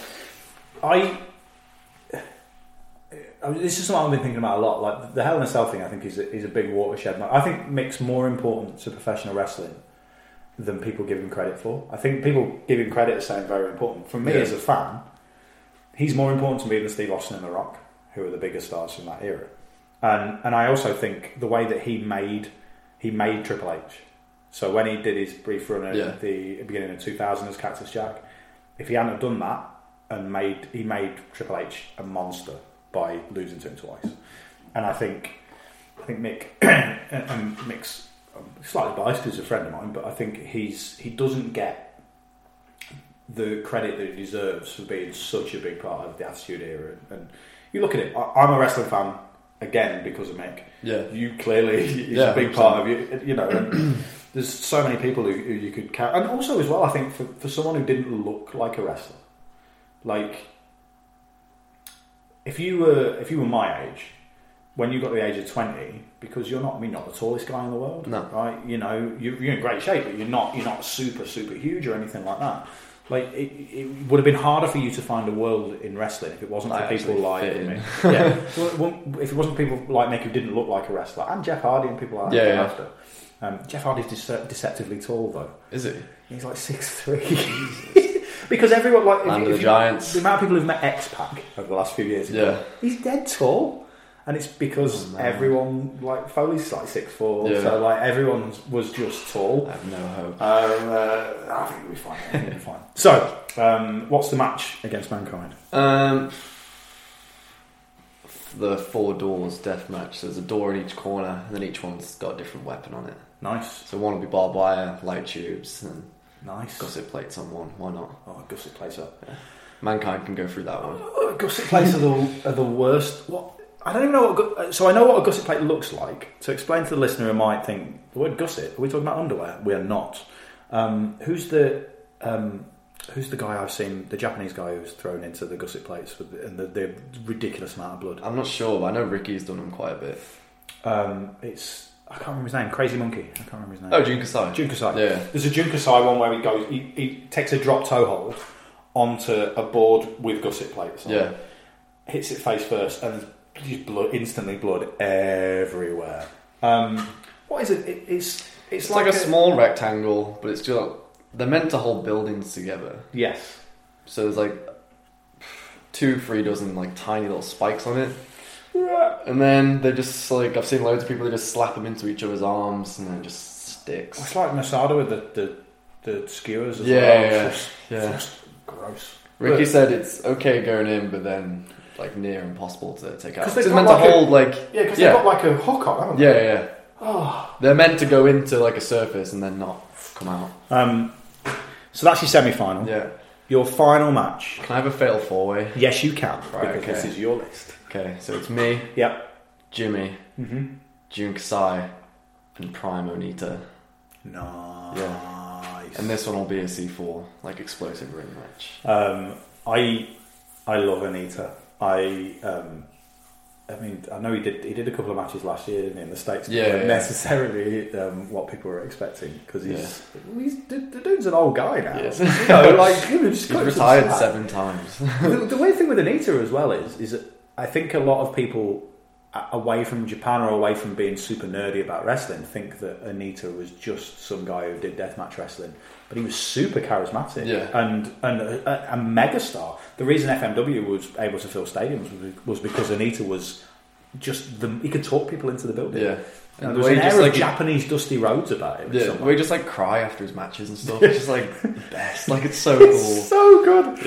This is something I've been thinking about a lot. Like the Hell in a Cell thing, I think is a big watershed. I think Mick's more important to professional wrestling than people give him credit for. I think people give him credit as saying very important. For me as a fan, he's more important to me than Steve Austin and The Rock, who are the biggest stars from that era. And I also think the way that he made Triple H. So when he did his brief run at the beginning of 2000 as Cactus Jack, if he hadn't have done that and he made Triple H a monster by losing to him twice. And I think Mick and Mick's slightly biased because he's a friend of mine, but I think he doesn't get the credit that he deserves for being such a big part of the Attitude Era. And you look at it, I'm a wrestling fan again because of Mick. Yeah, you clearly is a big part of you know. And there's so many people who you could count, and also as well, I think for someone who didn't look like a wrestler, like if you were my age. When you got to the age of 20, because you're not the tallest guy in the world, no. Right? You know, you're in great shape, but you're not super, super huge or anything like that. Like it would have been harder for you to find a world in wrestling if it wasn't for people like me. Yeah, well, if it wasn't people like Nick who didn't look like a wrestler, and Jeff Hardy and people like that. Yeah. After. Jeff Hardy's deceptively tall though. Is he? He's like 6'3". Because everyone like the Giants. The amount of people who've met X-Pac over the last few years. He's dead tall. And it's because everyone, like, Foley's like 6'4", so like everyone was just tall. I have no hope. I think it'll be fine. So, what's the match against Mankind? The 4 doors death match. So there's a door in each corner, and then each one's got a different weapon on it. Nice. So one will be barbed wire, light tubes, and nice gusset plates on one. Why not? Oh, gusset plates up. Yeah. Mankind can go through that one. Gusset plates are the worst. What? I don't even know so I know what a gusset plate looks like. To explain to the listener who might think, the word gusset, are we talking about underwear? We are not. Who's the guy I've seen, the Japanese guy who's thrown into the gusset plates and the ridiculous amount of blood? I'm not sure, but I know Ricky's done them quite a bit. I can't remember his name. Crazy Monkey. I can't remember his name. Oh, Jun Kasai. Jun Kasai. Yeah. There's a Jun Kasai one where he takes a drop toe hold onto a board with gusset plates on it, hits it face first, and just instantly blood everywhere. What is it? It's like a small rectangle, but it's just they're meant to hold buildings together. Yes. So there's like 2-3 dozen like tiny little spikes on it. And then they're just like, I've seen loads of people that just slap them into each other's arms and then it just sticks. It's like Masada with the skewers as well. Yeah. Just gross. Ricky said it's okay going in, but then like near impossible to take out. Because they're meant to hold because they've got like a hook on, haven't they? they? Yeah. Oh. They're meant to go into like a surface and then not come out. So that's your semi-final. Yeah. Your final match. Can I have a fatal 4-way? Yes, you can. Right, because this is your list. Okay, so it's me. Yep. Jimmy. Jun Kasai. And Prime Onita. Nice. Yeah. And this one will be a C4, like explosive ring match. I love Onita. I mean, I know he did a couple of matches last year in the States. But necessarily what people were expecting, because the dude's an old guy now. Yes. You know, like he's retired 7 times. The weird thing with Onita as well is that I think a lot of people away from Japan or away from being super nerdy about wrestling think that Onita was just some guy who did deathmatch wrestling, but he was super charismatic and a megastar. The reason FMW was able to fill stadiums was because Onita was just he could talk people into the building. Yeah. And there was an air of Japanese dusty roads about him. Yeah, we just like cry after his matches and stuff. It's just like the best. Like it's so cool. It's so good.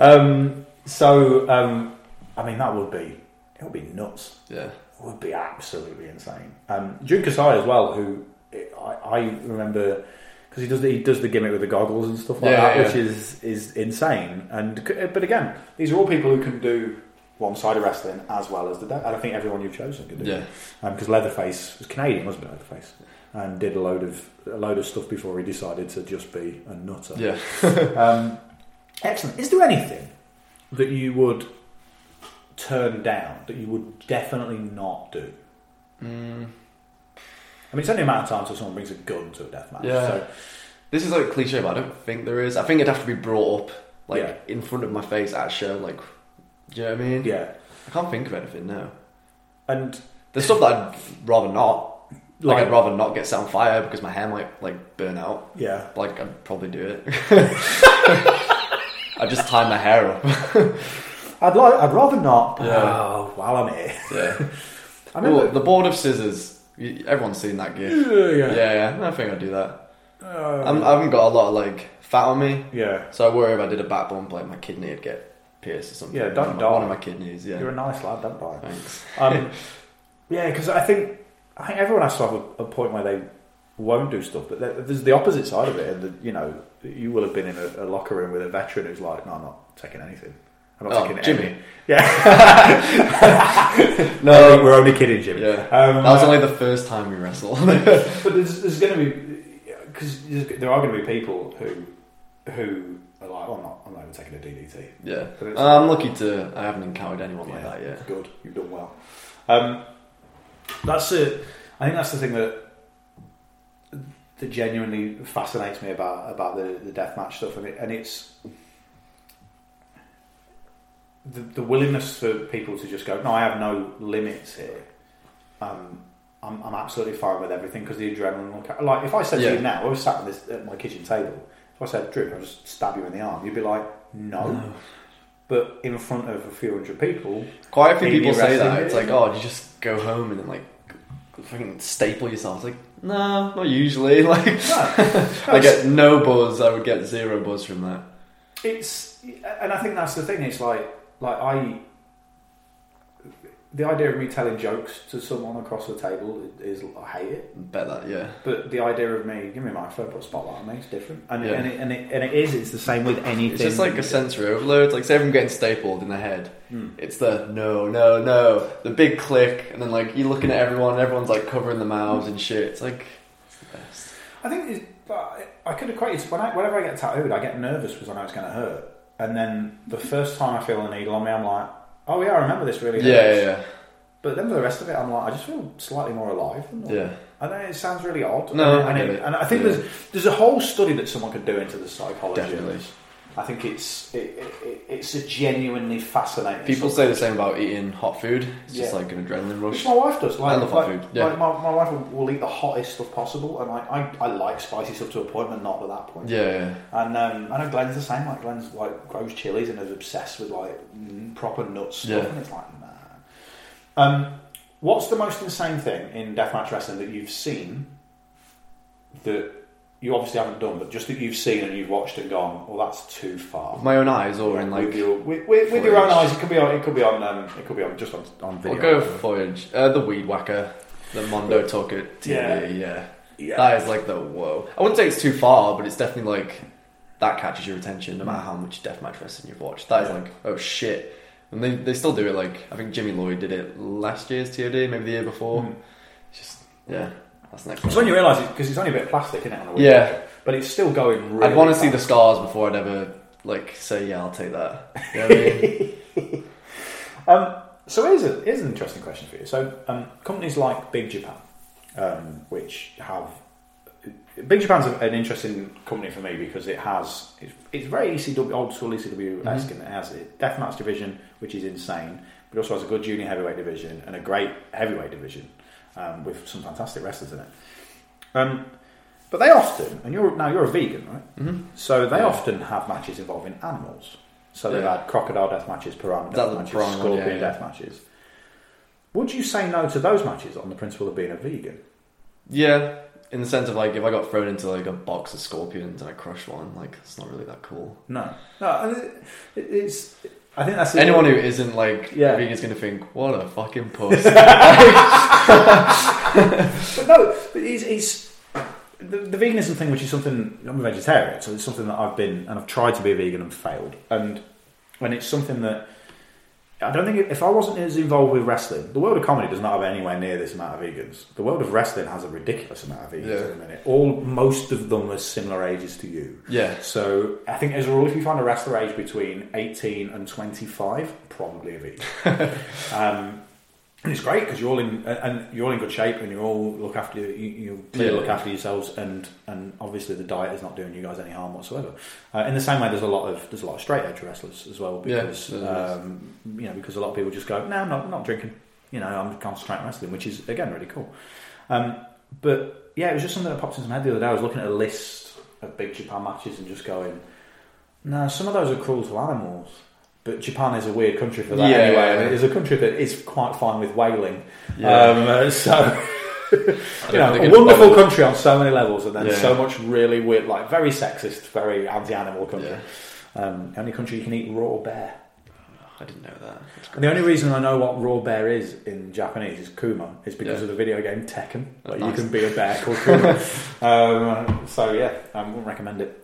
Yeah. I mean, it would be nuts. Yeah. It would be absolutely insane. Jun Kasai as well, who I remember, because he does the gimmick with the goggles and stuff like that, which is insane. But again, these are all people who can do one side of wrestling as well as and I think everyone you've chosen can do it. Because Leatherface was Canadian, wasn't it? Leatherface, and did a load of stuff before he decided to just be a nutter. Yeah. Excellent. Is there anything that you would turn down, that you would definitely not do? I mean, it's only a matter of time until someone brings a gun to a deathmatch. Yeah. So. This is like cliche, but I don't think there is. I think it'd have to be brought up in front of my face at a show. Like, do you know what I mean? Yeah. I can't think of anything now. And there's stuff that I'd rather not. Like I'd rather not get set on fire because my hair might like burn out. Yeah. Like I'd probably do it. I'd just tie my hair up. I'd rather not. Oh, while I'm here. Yeah. I remember the board of scissors. Everyone's seen that gif. Yeah. I think I'd do that. I haven't got a lot of like fat on me. Yeah. So I worry if I did a back bump, like my kidney would get pierced or something. Yeah, don't die. One of my kidneys. Yeah. You're a nice lad. Don't die. Thanks. Yeah, because I think everyone has to have a point where they won't do stuff, but there's the opposite side of it, and you will have been in a locker room with a veteran who's like, no, I'm not taking anything. I'm not taking Jimmy. any. Yeah. No, we're only kidding, Jimmy. Yeah. That was only the first time we wrestled. But there's going to be, because there are going to be people who are like, oh, I'm not even taking a DDT. Yeah. I'm lucky I haven't encountered anyone like that yet. Good. You've done well. I think that's the thing that that genuinely fascinates me about the deathmatch stuff, and it's the willingness for people to just go, no, I have no limits here. I'm absolutely fine with everything because the adrenaline will... Like, if I said to you now, I was sat at my kitchen table, if I said, Drew, I'll just stab you in the arm, you'd be like, no. But in front of a few hundred people... Quite a few people say that. It's like, oh, you just go home and then, like, fucking staple yourself. It's like, no, not usually. Like, I get no buzz. I would get zero buzz from that. And I think that's the thing. It's the idea of me telling jokes to someone across the table is, I hate it. Bet that, yeah. But the idea of me, give me a microphone, put a spotlight on me, it's different. And it's the same with anything. It's just like a sensory overload. It's like, say everyone getting stapled in the head. It's the no, the big click, and then like you're looking at everyone, and everyone's like covering their mouths and shit. It's like, it's the best. I think I could equate it to whenever I get tattooed, I get nervous because I know it's going to hurt. And then the first time I feel a needle on me, I'm like, oh yeah, I remember this really hurts. Yeah. But then for the rest of it, I'm like, I just feel slightly more alive. Yeah. I know it sounds really odd. No, and I think there's a whole study that someone could do into the psychology Definitely. of this. I think it's a genuinely fascinating. People say the same about eating hot food. It's just like an adrenaline rush. Which my wife does. I love hot food. Yeah. Like my wife will eat the hottest stuff possible, and I like spicy stuff to a point, but not to that point. Yeah. And I know Glenn's the same. Like Glenn's like grows chilies and is obsessed with like proper nuts stuff, and it's like nah. What's the most insane thing in deathmatch wrestling that you've seen that you obviously haven't done, but just that you've seen and you've watched and gone, well, that's too far? With my own eyes, or in like with your own eyes. It could be on just on video. I'll go footage. The Weed Whacker, the Mondo took at TV. Yeah. That is like the whoa. I wouldn't say it's too far, but it's definitely like that catches your attention no matter how much deathmatch wrestling you've watched. That is like, oh shit. And they still do it. Like, I think Jimmy Lloyd did it last year's TOD, maybe the year before. Just that's next. It's when you realise it, because it's only a bit of plastic in it on the wheel, but it's still going really I'd want to see the scars before I'd ever like say, yeah, I'll take that. You know what I mean? So here's an interesting question for you. So companies like Big Japan, which have... Big Japan's an interesting company for me because it's very ECW, old school ECW-esque, and it has a deathmatch division, which is insane, but also has a good junior heavyweight division and a great heavyweight division with some fantastic wrestlers in it. But they often, and you're a vegan, right? Mm-hmm. So they often have matches involving animals. So they've had crocodile death matches, piranha death matches, scorpion death matches. Would you say no to those matches on the principle of being a vegan? Yeah. In the sense of like, if I got thrown into like a box of scorpions and I crushed one, like it's not really that cool. No, it's. I think that's anyone who isn't like vegan is going to think, what a fucking puss. But it's the veganism thing, which is something. I'm a vegetarian, so it's something that I've been and I've tried to be a vegan and failed, and it's something that. I don't think if I wasn't as involved with wrestling, the world of comedy does not have anywhere near this amount of vegans. The world of wrestling has a ridiculous amount of vegans at the minute. Most of them are similar ages to you. Yeah. So I think as a rule, if you find a wrestler age between 18 and 25, probably a vegan. And it's great because you're all in good shape and you all look after you clearly look after yourselves, and obviously the diet is not doing you guys any harm whatsoever. In the same way, there's a lot of straight edge wrestlers as well because because a lot of people just go, no, I'm not drinking. I'm concentrating on wrestling, which is again really cool. But yeah, it was just something that popped into my head the other day. I was looking at a list of Big Japan matches and just going, no, some of those are cruel to animals. But Japan is a weird country for that anyway. I mean, it's a country that is quite fine with whaling. Yeah. A wonderful country on so many levels, and then so much really weird, like very sexist, very anti-animal country. Yeah. Only country you can eat raw bear. I didn't know that. And the only reason I know what raw bear is in Japanese is Kuma, is because of the video game Tekken. Like you can be a bear called Kuma. I wouldn't recommend it.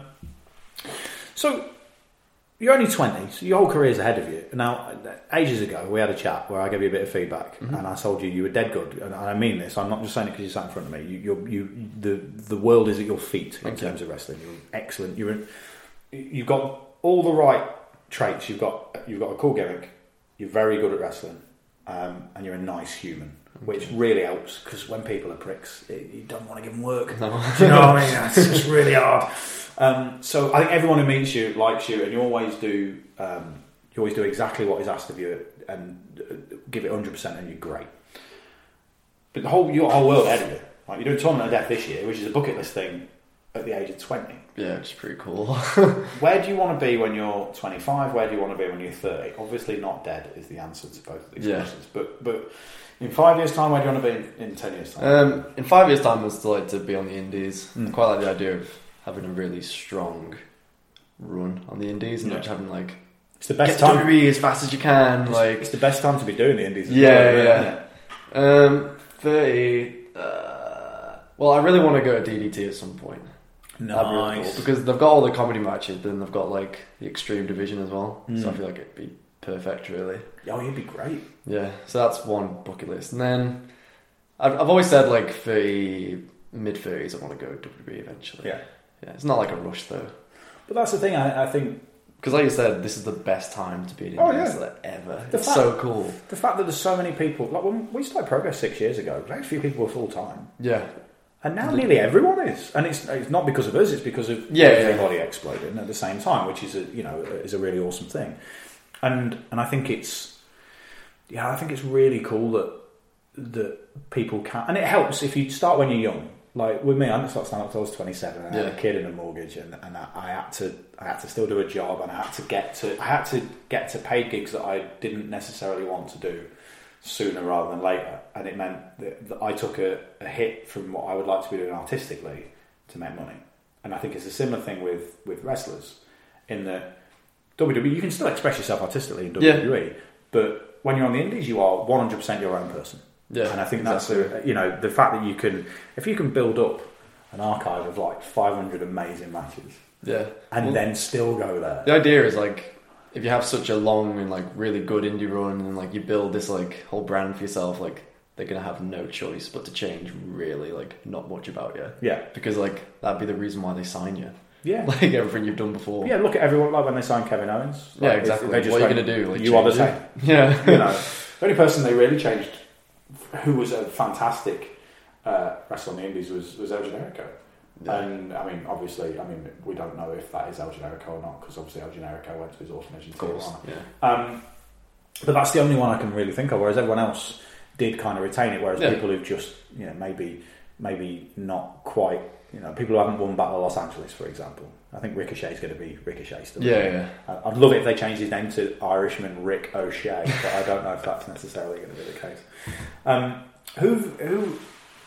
So. You're only 20, so your whole career's ahead of you. Now, ages ago, we had a chat where I gave you a bit of feedback, and I told you were dead good. And I mean this. I'm not just saying it because you sat in front of me. The world is at your feet in terms of wrestling. You're excellent. You've got all the right traits. You've got a cool gimmick. You're very good at wrestling, and you're a nice human. which really helps because when people are pricks, you don't want to give them work. No. Do you know what I mean? It's just really hard. So I think everyone who meets you likes you, and you always do. You always do exactly what is asked of you, and give it 100%, and you're great. But your whole world ahead of you. Like, you're doing Tournament of Death this year, which is a bucket list thing at the age of 20. Yeah, which is pretty cool. Where do you want to be when you're 25? Where do you want to be when you're 30? Obviously, not dead is the answer to both of these questions. But in 5 years' time, where do you want to be in 10 years' time? In 5 years' time, I'd still like to be on the Indies. I quite like the idea of having a really strong run on the Indies and not just having like it's the best get time WWE as fast as you can. It's the best time to be doing the Indies. Yeah. 30. Well, I really want to go to DDT at some point. Nice. That'd be really cool because they've got all the comedy matches, but then they've got like the Extreme division as well. So I feel like it'd be perfect, really. Oh, you'd be great. Yeah, so that's one bucket list. And then I've always said like mid-30s I want to go to WWE eventually. Yeah. It's not like a rush though. But that's the thing, I think... Because like you said, this is the best time to be an indie wrestler ever. It's so cool. The fact that there's so many people... Like when we started Progress 6 years ago, very few people were full-time. Yeah. And now nearly everyone is. And it's not because of us, it's because of everybody exploding at the same time, which is a really awesome thing. And I think it's really cool that people can, and it helps if you start when you're young. Like with me, I didn't start stand up until I was 27, and I had a kid and a mortgage, and I had to still do a job, and I had to get to paid gigs that I didn't necessarily want to do sooner rather than later, and it meant that I took a hit from what I would like to be doing artistically to make money. And I think it's a similar thing with wrestlers in that WWE, you can still express yourself artistically in WWE, but when you're on the indies, you are 100% your own person. Yeah, and I think that's the fact that if you can build up an archive of like 500 amazing matches, and then still go there. The idea is like if you have such a long and like really good indie run, and like you build this like whole brand for yourself, like they're gonna have no choice but to change really like not much about you. Yeah, because like that'd be the reason why they sign you. Yeah, like everything you've done before. Yeah, look at everyone like when they signed Kevin Owens. Like, yeah, exactly. What are you going to do? Like, you are the same. Yeah, the only person they really changed, who was a fantastic wrestler on the Indies, was El Generico. Yeah. And I mean, obviously, we don't know if that is El Generico or not, because obviously El Generico went to his orphanage in Tijuana. Yeah. But that's the only one I can really think of. Whereas everyone else did kind of retain it. Whereas people who've just, maybe not quite. People who haven't won Battle of Los Angeles, for example. I think Ricochet's going to be Ricochet still. Yeah. I'd love it if they changed his name to Irishman Rick O'Shea, but I don't know if that's necessarily going to be the case. Who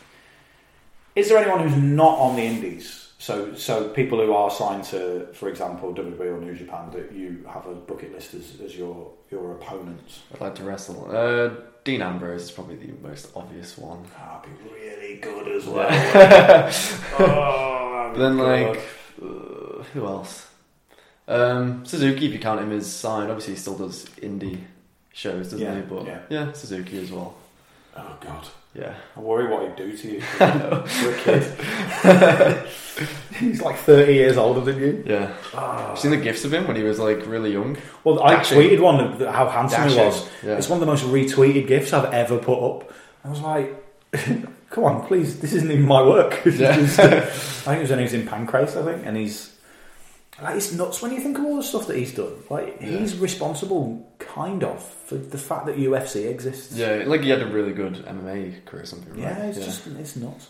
is there anyone who's not on the indies? So people who are signed to, for example, WWE or New Japan, that you have a bucket list as your opponents? I'd like to wrestle. Dean Ambrose is probably the most obvious one. I'd be really good as well. But then who else? Suzuki, if you count him as signed, obviously he still does indie shows, doesn't he? But yeah, Suzuki as well. Oh God. Yeah. I worry what he'd do to you for a kid. He's like 30 years older than you. Yeah. Have you seen the gifs of him when he was like really young? Well, I tweeted one of how handsome he was. Yeah. It's one of the most retweeted gifs I've ever put up. I was like, come on, please, this isn't even my work. Yeah. I think it was when he was in Pancrase, and he's it's nuts when you think of all the stuff that he's done. He's responsible, kind of, for the fact that UFC exists. Yeah, like he had a really good MMA career or something, right? Yeah, it's nuts.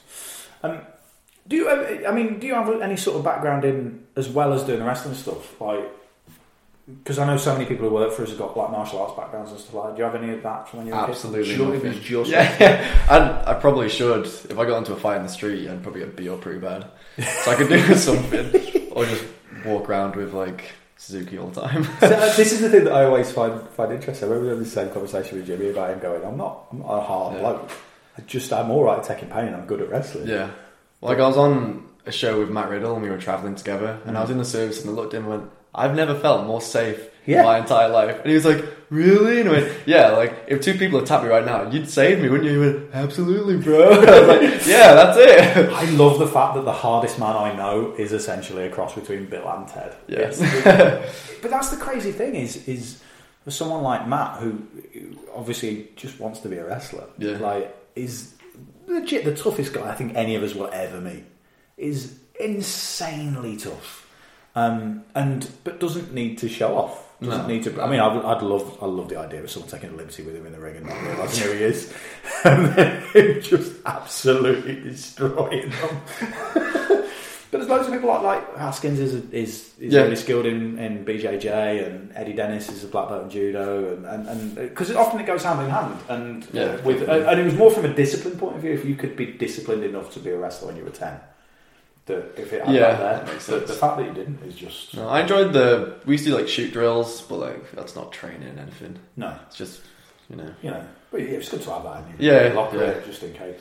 Do you have any sort of background in, as well as doing the wrestling stuff? Because I know so many people who work for us have got like martial arts backgrounds and stuff like that. Do you have any of that from when you were Absolutely. Sure, it was just I probably should. If I got into a fight in the street, I'd probably get beat up pretty bad. So I could do something, or just walk around with like Suzuki all the time. So, this is the thing that I always find interesting. I remember having the same conversation with Jimmy about him going, I'm not a hard bloke. I'm all right at taking pain. I'm good at wrestling. Yeah. Like I was on a show with Matt Riddle and we were travelling together, and I was in the service and I looked at him and went, I've never felt more safe in my entire life. And he was like, really? And I went, yeah, like if two people attacked me right now, you'd save me, wouldn't you? He went, absolutely, bro. And I was like, yeah, that's it. I love the fact that the hardest man I know is essentially a cross between Bill and Ted. Yes. But that's the crazy thing is for someone like Matt, who obviously just wants to be a wrestler, is legit the toughest guy I think any of us will ever meet. Is insanely tough, but doesn't need to show off. Doesn't need to. I mean, I love the idea of someone taking a liberty with him in the ring and not realising who he is, and then him just absolutely destroying them. But there's loads of people like Haskins is really skilled in BJJ, and Eddie Dennis is a black belt in judo, and because often it goes hand in hand, and and it was more from a discipline point of view. If you could be disciplined enough to be a wrestler when you were 10. If it had that there, the fact that you didn't is just... No, I enjoyed we used to do like shoot drills, but like that's not training or anything. No. It's just, but it's good to have that in your locker just in case.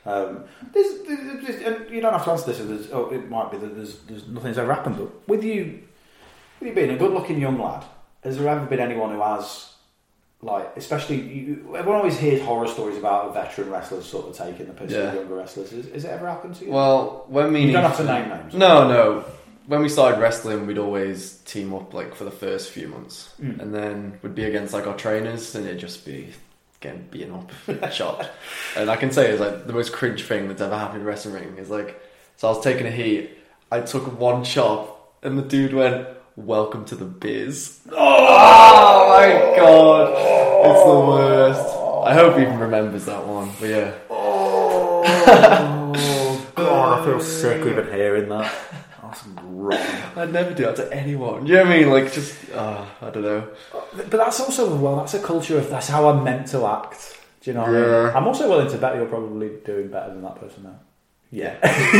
There's, you don't have to answer this, it might be that there's nothing's ever happened, but with you being a good looking young lad, has there ever been anyone who has, like, especially, everyone always hears horror stories about veteran wrestlers sort of taking the piss of younger wrestlers. Has it ever happened to you? Well, you don't have to name names. No. When we started wrestling, we'd always team up like for the first few months, and then we'd be against like our trainers, and it'd just be getting beaten up, chopped. And I can say it's like the most cringe thing that's ever happened in wrestling ring is like, so I was taking a heat, I took one chop, and the dude went, "Welcome to the biz." Oh my god, it's the worst. I hope he even remembers that one. But yeah. Oh god, I feel sick even hearing that. That's wrong. I'd never do that to anyone. You know what I mean? Like, just I don't know. But that's also that's a culture of that's how I'm meant to act. Do you know what I mean? I'm also willing to bet you're probably doing better than that person now. Yeah.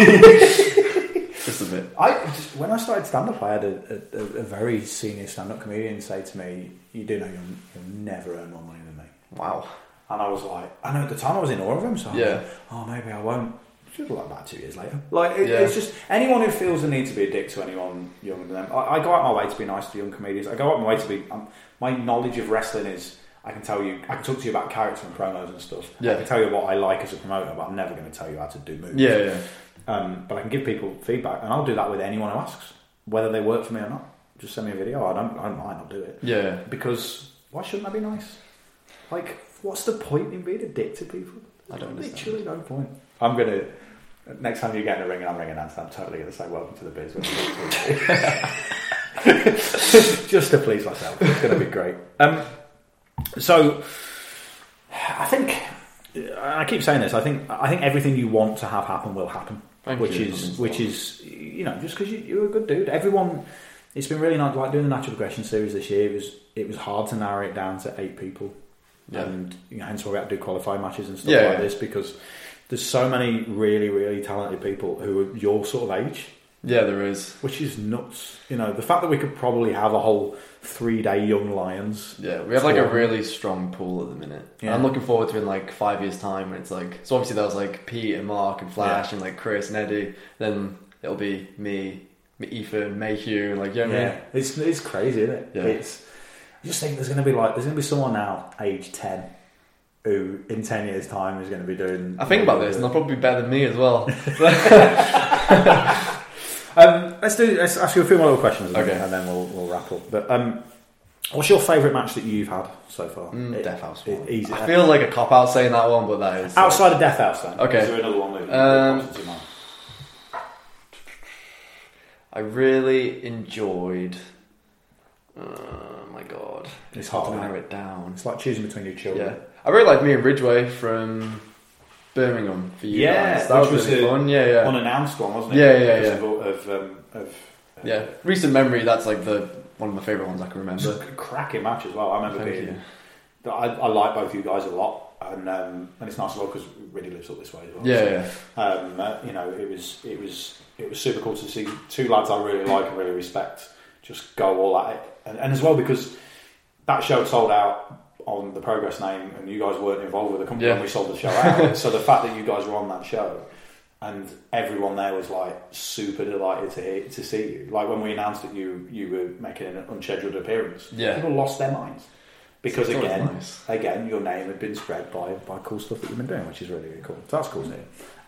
Just a bit. When I started stand-up, I had a very senior stand-up comedian say to me, "You do know you'll never earn more money than me." Wow. And I was like, I know at the time I was in awe of him, so I was like, oh, maybe I won't. Just like about 2 years later. Like, it's just, anyone who feels the need to be a dick to anyone younger than them, I go out my way to be nice to young comedians. I go out my way to be, my knowledge of wrestling is, I can talk to you about character and promos and stuff. I can tell you what I like as a promoter, but I'm never going to tell you how to do moves. But I can give people feedback, and I'll do that with anyone who asks, whether they work for me or not. Just send me a video. I don't mind. I'll do it. Yeah. Because why shouldn't I be nice? Like, what's the point in being a dick to people? I don't understand. Literally no point. I'm gonna. Next time you get in the ring and I'm ringing Nancy, I'm totally gonna say welcome to the biz. Just to please myself. It's gonna be great. So I think. I keep saying this. I think everything you want to have happen will happen. Which is just because you're a good dude. Everyone, it's been really nice. Like doing the Natural Progression series this year, it was hard to narrow it down to 8 people, and hence why we had to do qualifying matches and stuff like this, because there's so many really, really talented people who are your sort of age. Yeah, there is. Which is nuts. The fact that we could probably have a whole 3-day Young Lions. Yeah, we have like a really strong pool at the minute. Yeah. I'm looking forward to in like 5 years' time when it's like... So obviously there was like Pete and Mark and Flash and like Chris and Eddie. Then it'll be me, Ethan, Mayhew, and like, you know what I mean? It's crazy, isn't it? Yeah. I just think there's going to be someone now, age 10, who in 10 years' time is going to be doing... I think about this, and they'll probably be better than me as well. Let's ask you a few more little questions, and then we'll wrap up. But what's your favourite match that you've had so far? Death House. Easy. I feel like a cop out saying that one, but that is outside of Death House. Then, okay. Is there another one that pops into mind? I really enjoyed. Oh my god, it's hard to narrow it down. It's like choosing between your children. Yeah, I really liked me and Ridgeway from Birmingham for you guys. That was really fun. Yeah, unannounced one, wasn't it? Yeah. Recent memory. That's like one of my favourite ones I can remember. It's a cracking match as well. I remember I like both you guys a lot, and it's nice as well because Riddy lives up this way as well. It was super cool to see two lads I really like and really respect just go all at it, and as well because that show sold out on the Progress name, and you guys weren't involved with the company when we sold the show out. So the fact that you guys were on that show, and everyone there was like super delighted to see you. Like when we announced that you were making an unscheduled appearance, people lost their minds because again, your name had been spread by cool stuff that you've been doing, which is really, really cool. So that's cool to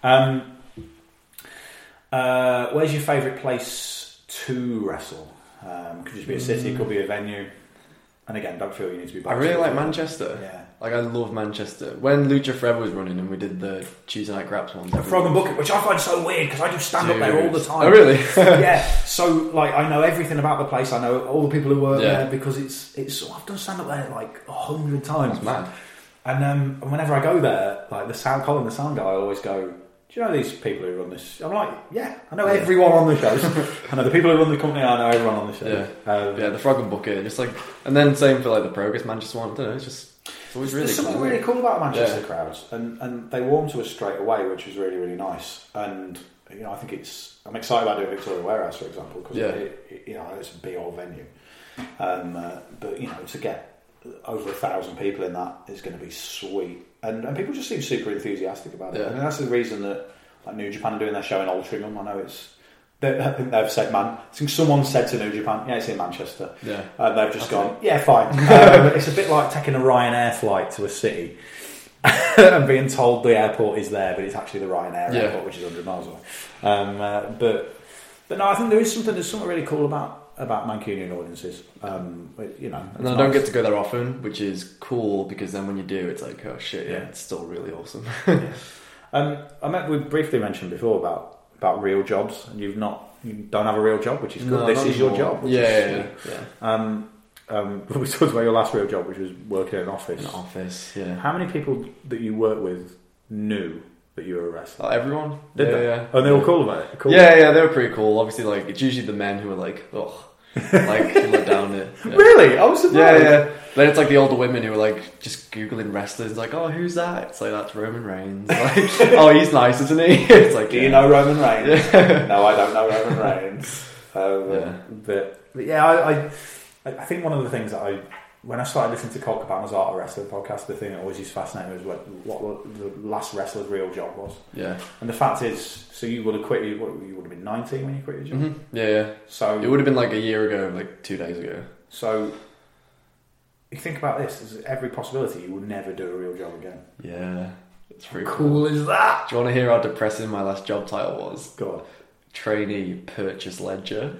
hear. Where's your favourite place to wrestle? Could just be a city, could be a venue. And again, don't feel you need to be. I really like Manchester. Yeah. Like, I love Manchester. When Lucha Forever was running and we did the Tuesday Night Graps ones. Frog and Bucket, which I find so weird because I do stand up there all the time. Oh, really? Yeah. So, like, I know everything about the place. I know all the people who work there because it's. I've done stand up there like 100 times. That's mad. And whenever I go there, like Colin, the sound guy, I always go, "Do you know these people who run this?" I'm like, "Yeah, I know everyone on the shows. I know the people who run the company. I know everyone on the show." Yeah, the Frog and Bucket, just like, and then same for like the Progress Manchester one. I don't know, it's always really. There's something really cool about Manchester crowds, and they warm to us straight away, which was really, really nice. And I think I'm excited about doing Victoria Warehouse, for example, because it's a big old venue. But to get over 1,000 people in that is going to be sweet, and people just seem super enthusiastic about it. Yeah. I mean, that's the reason that like New Japan are doing their show in Altrincham. I know I think they've said, I think someone said to New Japan, it's in Manchester. Yeah. And they've just gone, fine. It's a bit like taking a Ryanair flight to a city and being told the airport is there, but it's actually the Ryanair airport, which is 100 miles away. But no, I think there's something really cool about Mancunian audiences. And I don't get to go there often, which is cool because then when you do, it's like, oh shit, it's still really awesome. We briefly mentioned before about real jobs, and you don't have a real job, which is good. This is your job. Yeah. We talked about your last real job, which was working in an office. Yeah. How many people that you worked with knew that you were a wrestler? Everyone. Did they? Yeah. And they were cool about it? Cool. Yeah, they were pretty cool. Obviously, like, it's usually the men who are like, ugh. Like, look down it. Yeah. Really? I was surprised. Yeah. Then it's like the older women who are like just googling wrestlers, like, oh, who's that? It's like, that's Roman Reigns. Like, oh, he's nice, isn't he? It's like, do you know Roman Reigns? Yeah. No, I don't know Roman Reigns. But I think one of the things that when I started listening to Colt Cabana's Art of Wrestling podcast, the thing that always used to fascinate me was what the last wrestler's real job was. Yeah. And the fact is, so you would have quit. You would have been 19 when you quit your job. Mm-hmm. Yeah. So it would have been like a year ago, like 2 days ago. So you think about this: there's every possibility you will never do a real job again. Yeah. It's pretty cool. Is that? Do you want to hear how depressing my last job title was? Go on. Trainee purchase ledger.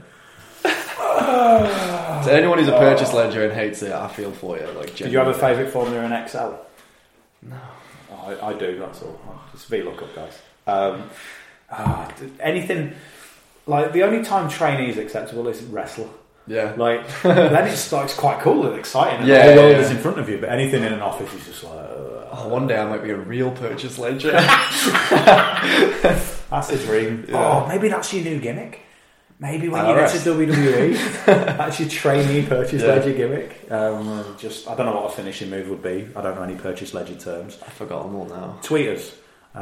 To anyone who's a purchase ledger and hates it, I feel for you. Like, did you have a favourite formula in Excel? No. I do, that's all. Just VLOOKUP, guys. Anything, like, the only time trainee is acceptable is wrestle. Yeah. Like, then it's quite cool and exciting, and the whole world is in front of you, but anything in an office is just like... one day I might be a real purchase ledger. That's the dream. Yeah. Oh, maybe that's your new gimmick. Maybe when you get to WWE, that's your trainee purchase ledger gimmick. I don't know what a finishing move would be. I don't know any purchase ledger terms. I've forgotten them all now. Tweet us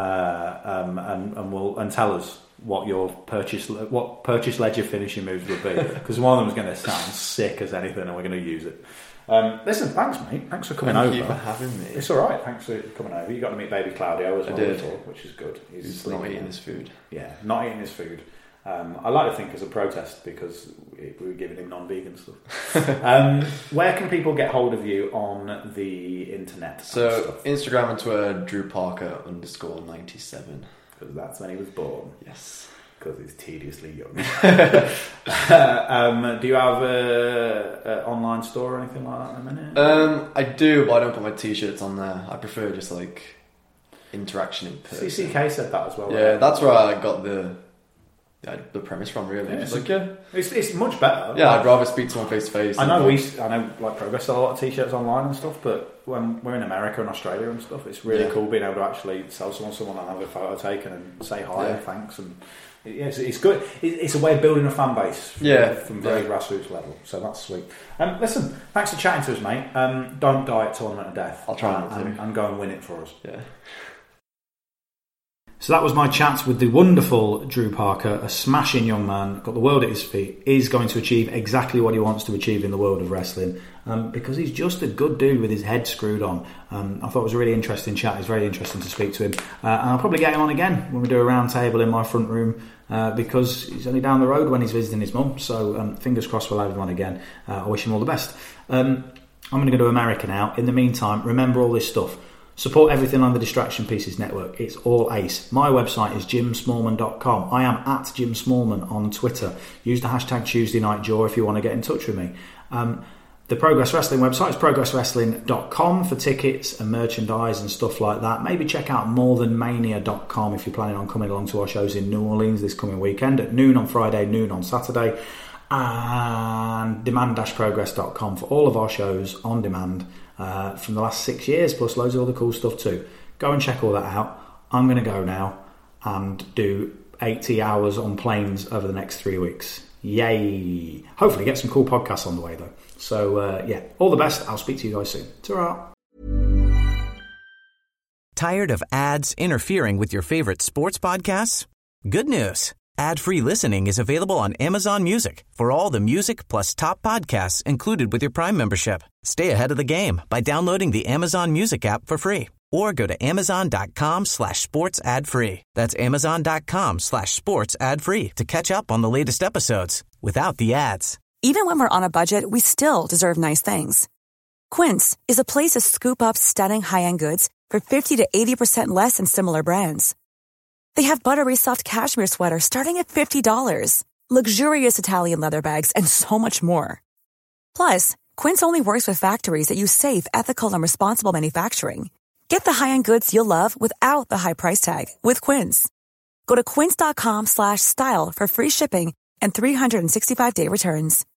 and tell us what your purchase ledger finishing moves would be, because one of them is going to sound sick as anything, and we're going to use it. Listen, thanks, mate. Thanks for coming over. Thank you for having me. It's all right. Thanks for coming over. You got to meet Baby Claudio as well. I did, which is good. He's not eating his food. Yeah, not eating his food. I like to think as a protest because we were giving him non-vegan stuff. Where can people get hold of you on the internet? So Instagram and Twitter, Drew_Parker_97. Because that's when he was born. Yes. Because he's tediously young. Do you have an online store or anything like that in a minute? I do, but I don't put my t-shirts on there. I prefer just like interaction in person. CCK said that as well. Yeah, that's where I got the premise from, really. Yeah, it's much better. Yeah, I'd rather speak to someone face to face. I know like Progress sell a lot of t-shirts online and stuff, but when we're in America and Australia and stuff, it's really cool being able to actually sell someone and have a photo taken and say hi and thanks, and it's good. It's a way of building a fan base from very grassroots level, so that's sweet. Listen, thanks for chatting to us, mate. Don't die at Tournament of Death. I'll try not to. And go and win it for us. Yeah. So that was my chat with the wonderful Drew Parker, a smashing young man, got the world at his feet, is going to achieve exactly what he wants to achieve in the world of wrestling, because he's just a good dude with his head screwed on. I thought it was a really interesting chat. It's very interesting to speak to him. And I'll probably get him on again when we do a round table in my front room, because he's only down the road when he's visiting his mum. So fingers crossed we'll have him on again. I wish him all the best. I'm going to go to America now. In the meantime, remember all this stuff. Support everything on the Distraction Pieces Network. It's all ace. My website is jimsmallman.com. I am at Jim Smallman on Twitter. Use the hashtag Tuesday Night Jaw if you want to get in touch with me. The Progress Wrestling website is progresswrestling.com for tickets and merchandise and stuff like that. Maybe check out morethanmania.com if you're planning on coming along to our shows in New Orleans this coming weekend at noon on Friday, noon on Saturday. And demand-progress.com for all of our shows on demand from the last 6 years, plus loads of other cool stuff too. Go and check all that out. I'm going to go now and do 80 hours on planes over the next 3 weeks. Yay! Hopefully get some cool podcasts on the way though. So yeah, all the best. I'll speak to you guys soon. Ta-ra! Tired of ads interfering with your favorite sports podcasts? Good news. Ad-free listening is available on Amazon Music for all the music plus top podcasts included with your Prime membership. Stay ahead of the game by downloading the Amazon Music app for free or go to amazon.com/sports ad free. That's amazon.com/sports ad free to catch up on the latest episodes without the ads. Even when we're on a budget, we still deserve nice things. Quince is a place to scoop up stunning high-end goods for 50 to 80% less than similar brands. They have buttery soft cashmere sweaters starting at $50, luxurious Italian leather bags, and so much more. Plus, Quince only works with factories that use safe, ethical, and responsible manufacturing. Get the high-end goods you'll love without the high price tag with Quince. Go to quince.com/style for free shipping and 365-day returns.